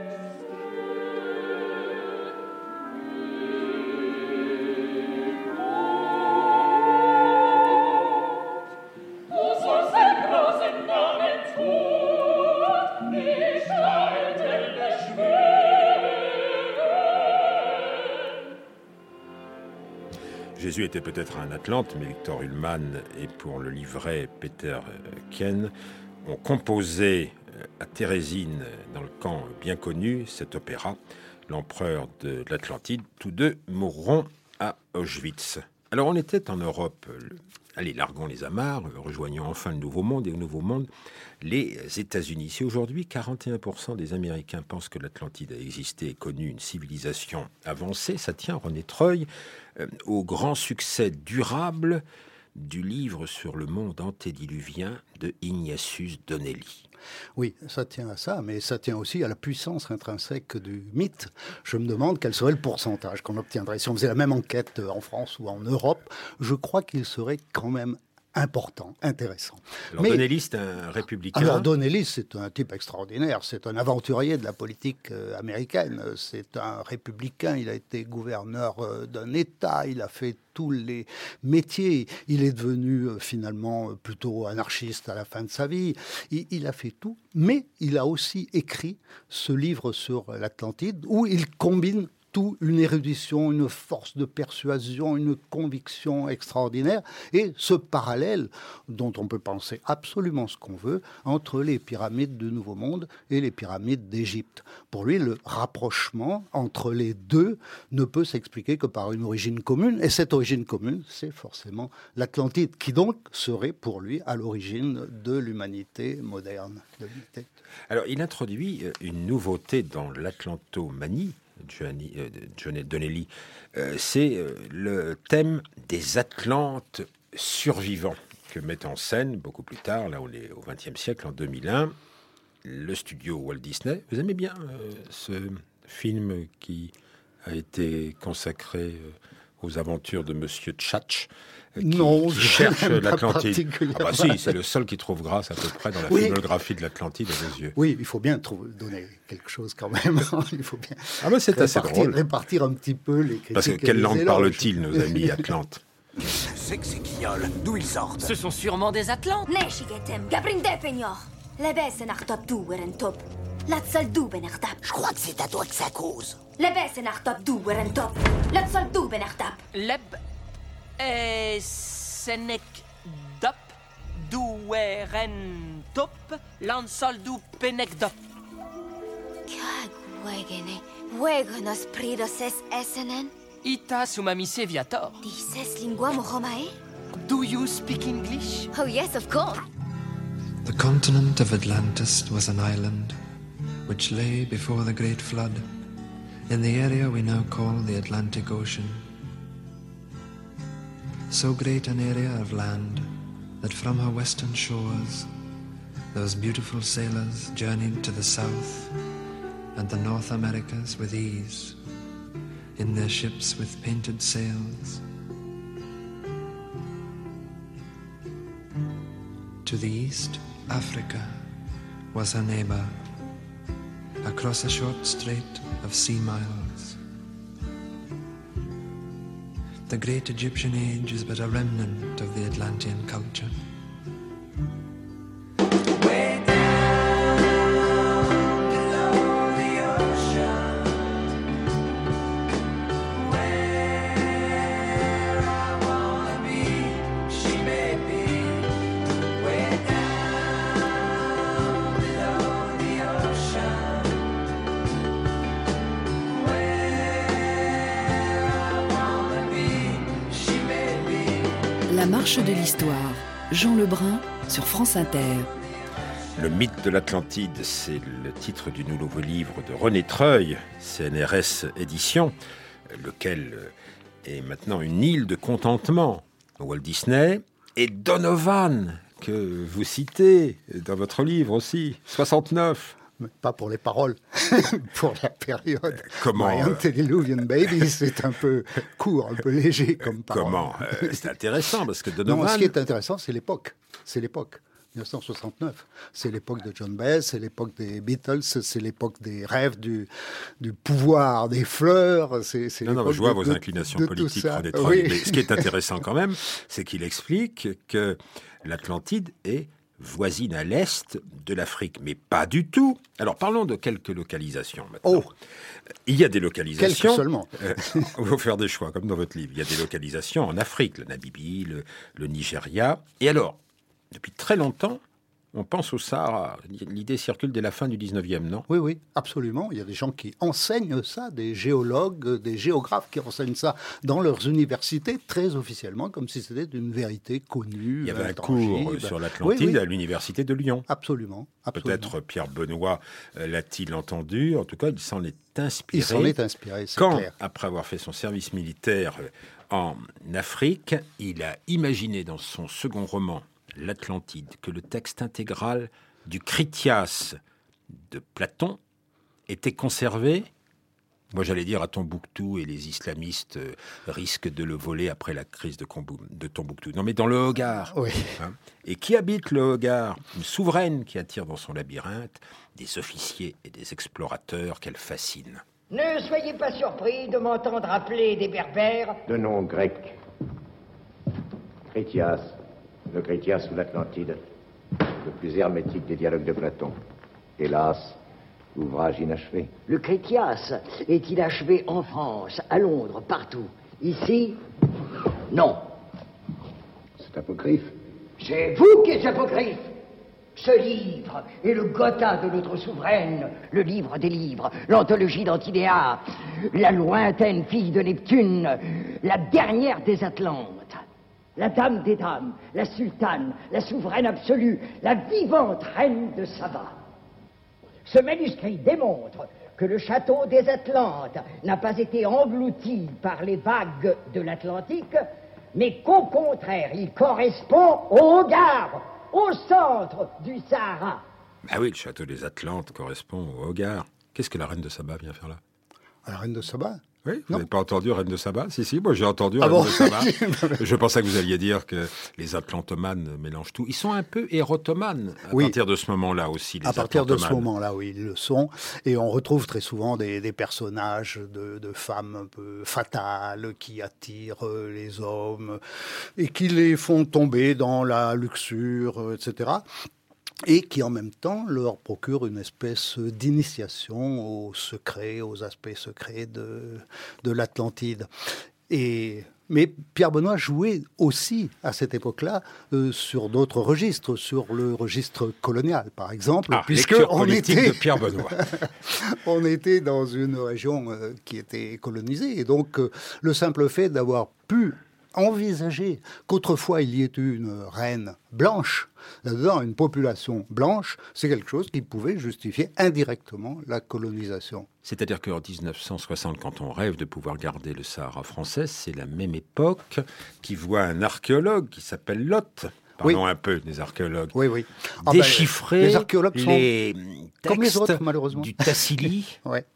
Jésus était peut-être un Atlante, mais Victor Ullmann et pour le livret Peter Kien ont composé à Thérésine, dans le camp bien connu, cet opéra, L'Empereur de l'Atlantide. Tous deux mourront à Auschwitz. Alors on était en Europe, allez, larguons les amarres, rejoignons enfin le Nouveau Monde, et au Nouveau Monde, les États-Unis. Si aujourd'hui 41% des Américains pensent que l'Atlantide a existé et connu une civilisation avancée, ça tient, René Treuil, au grand succès durable du livre sur le monde antédiluvien de Ignatius Donnelly. Oui, ça tient à ça, mais ça tient aussi à la puissance intrinsèque du mythe. Je me demande quel serait le pourcentage qu'on obtiendrait. Si on faisait la même enquête en France ou en Europe, je crois qu'il serait quand même important, intéressant. Alors Donnelly, c'est un républicain. Alors Donnelly, c'est un type extraordinaire. C'est un aventurier de la politique américaine. C'est un républicain. Il a été gouverneur d'un État. Il a fait tous les métiers. Il est devenu finalement plutôt anarchiste à la fin de sa vie. Il a fait tout. Mais il a aussi écrit ce livre sur l'Atlantide où il combine une érudition, une force de persuasion, une conviction extraordinaire, et ce parallèle dont on peut penser absolument ce qu'on veut entre les pyramides du Nouveau Monde et les pyramides d'Égypte. Pour lui, le rapprochement entre les deux ne peut s'expliquer que par une origine commune, et cette origine commune, c'est forcément l'Atlantide, qui donc serait pour lui à l'origine de l'humanité moderne. Alors, il introduit une nouveauté dans l'atlantomanie, John Donnelly, c'est le thème des Atlantes survivants que met en scène beaucoup plus tard, là on est au XXe siècle, en 2001, le studio Walt Disney. Vous aimez bien ce film qui a été consacré aux aventures de Monsieur Tchatch, qui cherche l'Atlantide. Ah bah si, c'est le seul qui trouve grâce à peu près dans la filmographie de l'Atlantide à vos yeux. Oui, il faut bien donner quelque chose quand même. Il faut bien c'est assez drôle. Répartir un petit peu les critiques. Parce que quelle langue parlent-ils, nos amis Atlantes? C'est que ces guignols, d'où ils sortent? Ce sont sûrement des Atlantes. Je crois que c'est à toi que ça cause. Leb et Senek Dop Doueren Top Lansol du Penek Dop. Ita sumamise viator. Do you speak English? Oh yes, of course. The continent of Atlantis was an island which lay before the Great Flood in the area we now call the Atlantic Ocean. So great an area of land that from her western shores those beautiful sailors journeyed to the south and the North Americas with ease in their ships with painted sails. To the east, Africa was her neighbor, across a short strait of sea miles. The great Egyptian age is but a remnant of the Atlantean culture. La marche de l'histoire. Jean Lebrun sur France Inter. Le mythe de l'Atlantide, c'est le titre du nouveau livre de René Treuil, CNRS Éditions, lequel est maintenant une île de contentement. Walt Disney et Donovan, que vous citez dans votre livre aussi, 69. Mais pas pour les paroles, pour la période. Comment My Antediluvian Baby, c'est un peu court, un peu léger comme parole. Comment c'est intéressant, parce que Donovan... Non, ce qui est intéressant, c'est l'époque. C'est l'époque. 1969. C'est l'époque de John Baez, c'est l'époque des Beatles, c'est l'époque des rêves, du pouvoir, des fleurs. Non, je vois vos inclinations politiques, René Treuil. Oui. Mais ce qui est intéressant quand même, c'est qu'il explique que l'Atlantide est voisine à l'est de l'Afrique, mais pas du tout. Alors parlons de quelques localisations maintenant. Il y a des localisations. Quelques seulement. On va faire des choix, comme dans votre livre. Il y a des localisations en Afrique, le Namibie, le Nigeria. Et alors, depuis très longtemps, on pense au Sahara. L'idée circule dès la fin du 19e, non ? Oui, absolument. Il y a des gens qui enseignent ça, des géologues, des géographes qui enseignent ça dans leurs universités, très officiellement, comme si c'était une vérité connue. Il y avait un cours sur l'Atlantide à l'université de Lyon. Absolument. Peut-être Pierre Benoît l'a-t-il entendu. En tout cas, il s'en est inspiré. Il s'en est inspiré, c'est quand, clair. Après avoir fait son service militaire en Afrique, il a imaginé dans son second roman, l'Atlantide, que le texte intégral du Critias de Platon était conservé. Moi, j'allais dire à Tombouctou, et les islamistes risquent de le voler après la crise de Tombouctou. Non, mais dans le Hogar. Oui. Et qui habite le Hogar ? Une souveraine qui attire dans son labyrinthe des officiers et des explorateurs qu'elle fascine. Ne soyez pas surpris de m'entendre appeler des Berbères. De nom grec. Critias. Le Critias ou l'Atlantide, le plus hermétique des dialogues de Platon. Hélas, ouvrage inachevé. Le Critias est inachevé en France, à Londres, partout. Ici, non. C'est apocryphe. C'est vous qui êtes apocryphe. Ce livre est le Gotha de notre souveraine, le livre des livres, l'anthologie d'Antidéa, la lointaine fille de Neptune, la dernière des Atlantes. La dame des dames, la sultane, la souveraine absolue, la vivante reine de Saba. Ce manuscrit démontre que le château des Atlantes n'a pas été englouti par les vagues de l'Atlantique, mais qu'au contraire, il correspond au Hogar, au centre du Sahara. Ah oui, le château des Atlantes correspond au Hogar. Qu'est-ce que la reine de Saba vient faire là ? La reine de Saba ? Oui, vous n'avez pas entendu Reine de Saba ? Si, moi j'ai entendu Reine de Saba. Je pensais que vous alliez dire que les atlantomanes mélangent tout. Ils sont un peu érotomanes à partir de ce moment-là aussi, les atlantomanes. À partir de ce moment-là, oui, ils le sont. Et on retrouve très souvent des personnages de femmes un peu fatales qui attirent les hommes et qui les font tomber dans la luxure, etc. Et qui en même temps leur procure une espèce d'initiation aux secrets, aux aspects secrets de l'Atlantide. Mais Pierre Benoît jouait aussi à cette époque-là sur d'autres registres, sur le registre colonial par exemple, puisque on était de Pierre Benoît. On était dans une région qui était colonisée et donc le simple fait d'avoir pu envisager qu'autrefois il y ait eu une reine blanche, là-dedans une population blanche, c'est quelque chose qui pouvait justifier indirectement la colonisation. C'est-à-dire qu'en 1960, quand on rêve de pouvoir garder le Sahara français, c'est la même époque qui voit un archéologue qui s'appelle Lotte. Parlons un peu des archéologues. Oui. Déchiffrer les archéologues sont les textes comme les autres, malheureusement. Du Tassili. Ouais.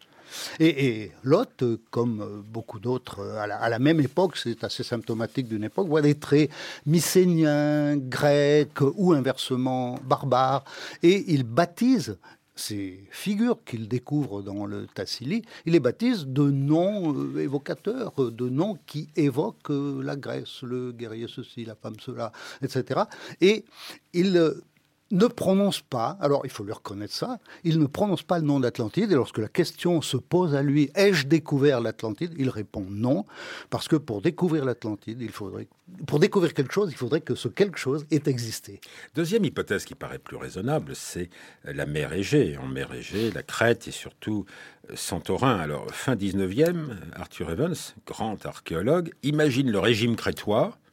Et Lotte, comme beaucoup d'autres, à la même époque, c'est assez symptomatique d'une époque, voit des traits mycéniens, grecs ou inversement barbares, et il baptise ces figures qu'il découvre dans le Tassili, il les baptise de noms évocateurs, de noms qui évoquent la Grèce, le guerrier ceci, la femme cela, etc. Et il ne prononce pas, alors il faut lui reconnaître ça, il ne prononce pas le nom d'Atlantide, et lorsque la question se pose à lui, ai-je découvert l'Atlantide ? Il répond non, parce que pour découvrir l'Atlantide, pour découvrir quelque chose, il faudrait que ce quelque chose ait existé. Deuxième hypothèse qui paraît plus raisonnable, c'est la mer Égée. En mer Égée, la Crète et surtout Santorin. Alors, fin 19e, Arthur Evans, grand archéologue, imagine le régime crétois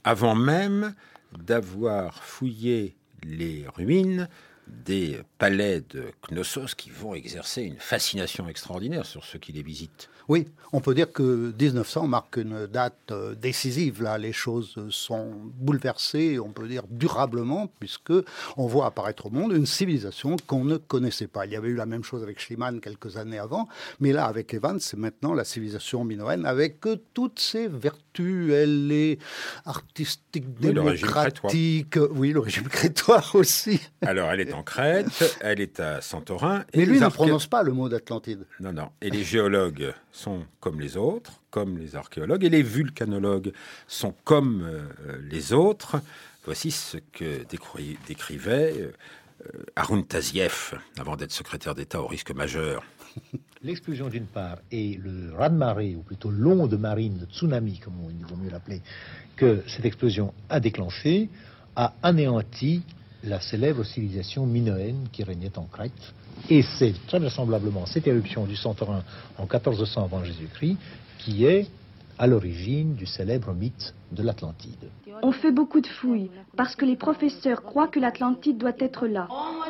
avant même d'avoir fouillé les ruines des palais de Knossos qui vont exercer une fascination extraordinaire sur ceux qui les visitent. Oui, on peut dire que 1900 marque une date décisive. Là, les choses sont bouleversées, on peut dire durablement, puisque on voit apparaître au monde une civilisation qu'on ne connaissait pas. Il y avait eu la même chose avec Schliemann quelques années avant, mais là, avec Evans, c'est maintenant la civilisation minoenne avec toutes ses vertus. Elle est artistique, démocratique. Oui, le régime crétois aussi. Alors, elle est en Crète, elle est à Santorin. Mais lui ne prononce pas le mot d'Atlantide. Non. Et les géologues sont comme les autres, comme les archéologues, et les vulcanologues sont comme les autres. Voici ce que décrivait Haroun Tazieff, avant d'être secrétaire d'État au risque majeur. L'explosion d'une part et le raz-de-marée, ou plutôt l'onde marine, le tsunami, comme il vaut mieux l'appeler, que cette explosion a déclenché, a anéanti la célèbre civilisation minoenne qui régnait en Crète. Et c'est très vraisemblablement cette éruption du Santorin en 1400 avant Jésus-Christ qui est à l'origine du célèbre mythe de l'Atlantide. On fait beaucoup de fouilles parce que les professeurs croient que l'Atlantide doit être là.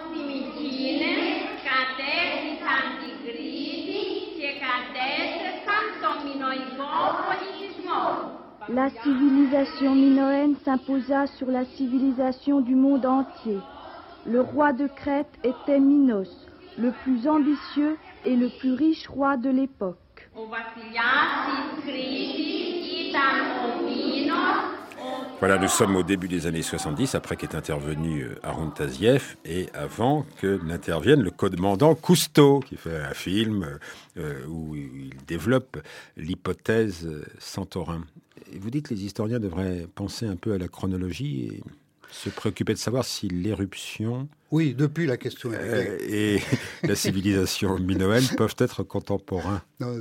La civilisation minoenne s'imposa sur la civilisation du monde entier. Le roi de Crète était Minos, le plus ambitieux et le plus riche roi de l'époque. Voilà, nous sommes au début des années 70, après qu'est intervenu Haroun Tazieff, et avant que n'intervienne le commandant Cousteau, qui fait un film où il développe l'hypothèse Santorin. Et vous dites que les historiens devraient penser un peu à la chronologie et se préoccuper de savoir si l'éruption... Oui, depuis la question et la civilisation minoenne peuvent être contemporaines.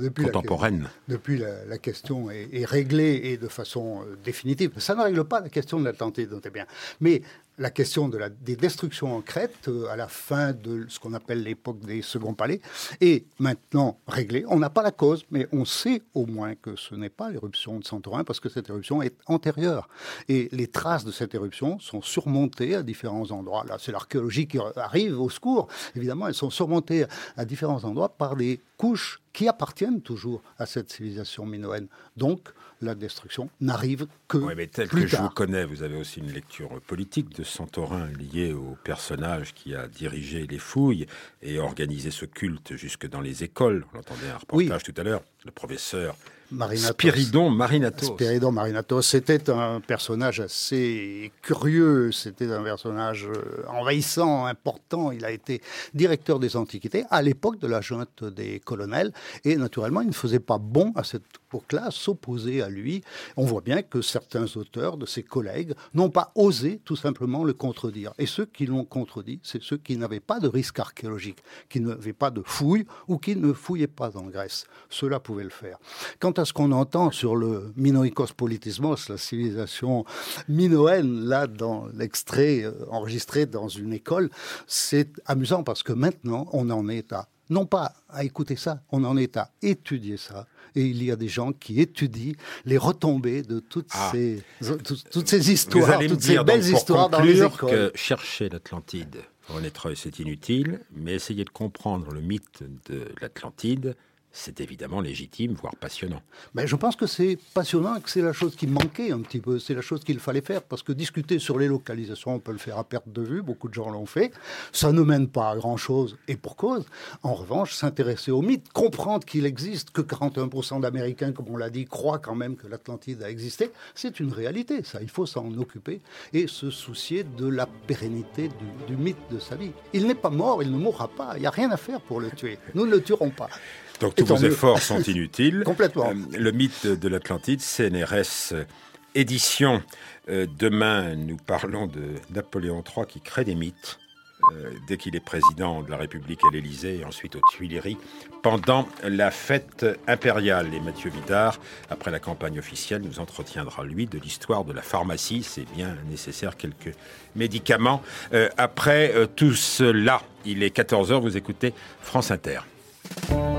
Depuis la question est réglée et de façon définitive. Ça ne règle pas la question de l'Atlantide, notez bien. Mais la question des destructions en Crète, à la fin de ce qu'on appelle l'époque des seconds palais, est maintenant réglée. On n'a pas la cause, mais on sait au moins que ce n'est pas l'éruption de Santorin, parce que cette éruption est antérieure. Et les traces de cette éruption sont surmontées à différents endroits. Là, c'est l'archéologie qui arrive au secours. Évidemment, elles sont surmontées à différents endroits par des couches qui appartiennent toujours à cette civilisation minoenne. Donc, la destruction n'arrive que oui, mais tel plus que tard. Je vous connais, vous avez aussi une lecture politique de Santorin liée au personnage qui a dirigé les fouilles et organisé ce culte jusque dans les écoles. On entendait un reportage tout à l'heure, le professeur Spyridon Marinatos. Spyridon Marinatos, c'était un personnage assez curieux, c'était un personnage envahissant, important. Il a été directeur des Antiquités à l'époque de la junte des colonels et naturellement, il ne faisait pas bon à cette époque-là s'opposer à lui. On voit bien que certains auteurs de ses collègues n'ont pas osé tout simplement le contredire. Et ceux qui l'ont contredit, c'est ceux qui n'avaient pas de risque archéologique, qui n'avaient pas de fouilles ou qui ne fouillaient pas en Grèce. Ceux-là pouvaient le faire. Quant à ce qu'on entend sur le Minoikos Politismos, la civilisation minoenne, là, dans l'extrait enregistré dans une école, c'est amusant parce que maintenant, on en est à, non pas à écouter ça, on en est à étudier ça. Et il y a des gens qui étudient les retombées de toutes ces histoires, toutes ces belles histoires dans les écoles. Que chercher l'Atlantide, René Treuil, c'est inutile, mais essayer de comprendre le mythe de l'Atlantide, c'est évidemment légitime, voire passionnant. Mais je pense que c'est passionnant, que c'est la chose qui manquait un petit peu, c'est la chose qu'il fallait faire, parce que discuter sur les localisations, on peut le faire à perte de vue, beaucoup de gens l'ont fait, ça ne mène pas à grand-chose, et pour cause. En revanche, s'intéresser au mythe, comprendre qu'il existe, que 41% d'Américains, comme on l'a dit, croient quand même que l'Atlantide a existé, c'est une réalité, ça, il faut s'en occuper, et se soucier de la pérennité du mythe de sa vie. Il n'est pas mort, il ne mourra pas, il n'y a rien à faire pour le tuer, nous ne le tuerons pas. Donc tous vos efforts sont inutiles. Complètement. Le mythe de l'Atlantide, CNRS édition. Demain, nous parlons de Napoléon III qui crée des mythes dès qu'il est président de la République à l'Élysée et ensuite aux Tuileries pendant la fête impériale. Et Mathieu Vidard, après la campagne officielle, nous entretiendra, lui, de l'histoire de la pharmacie. C'est bien nécessaire, quelques médicaments. Après tout cela, il est 14h, vous écoutez France Inter.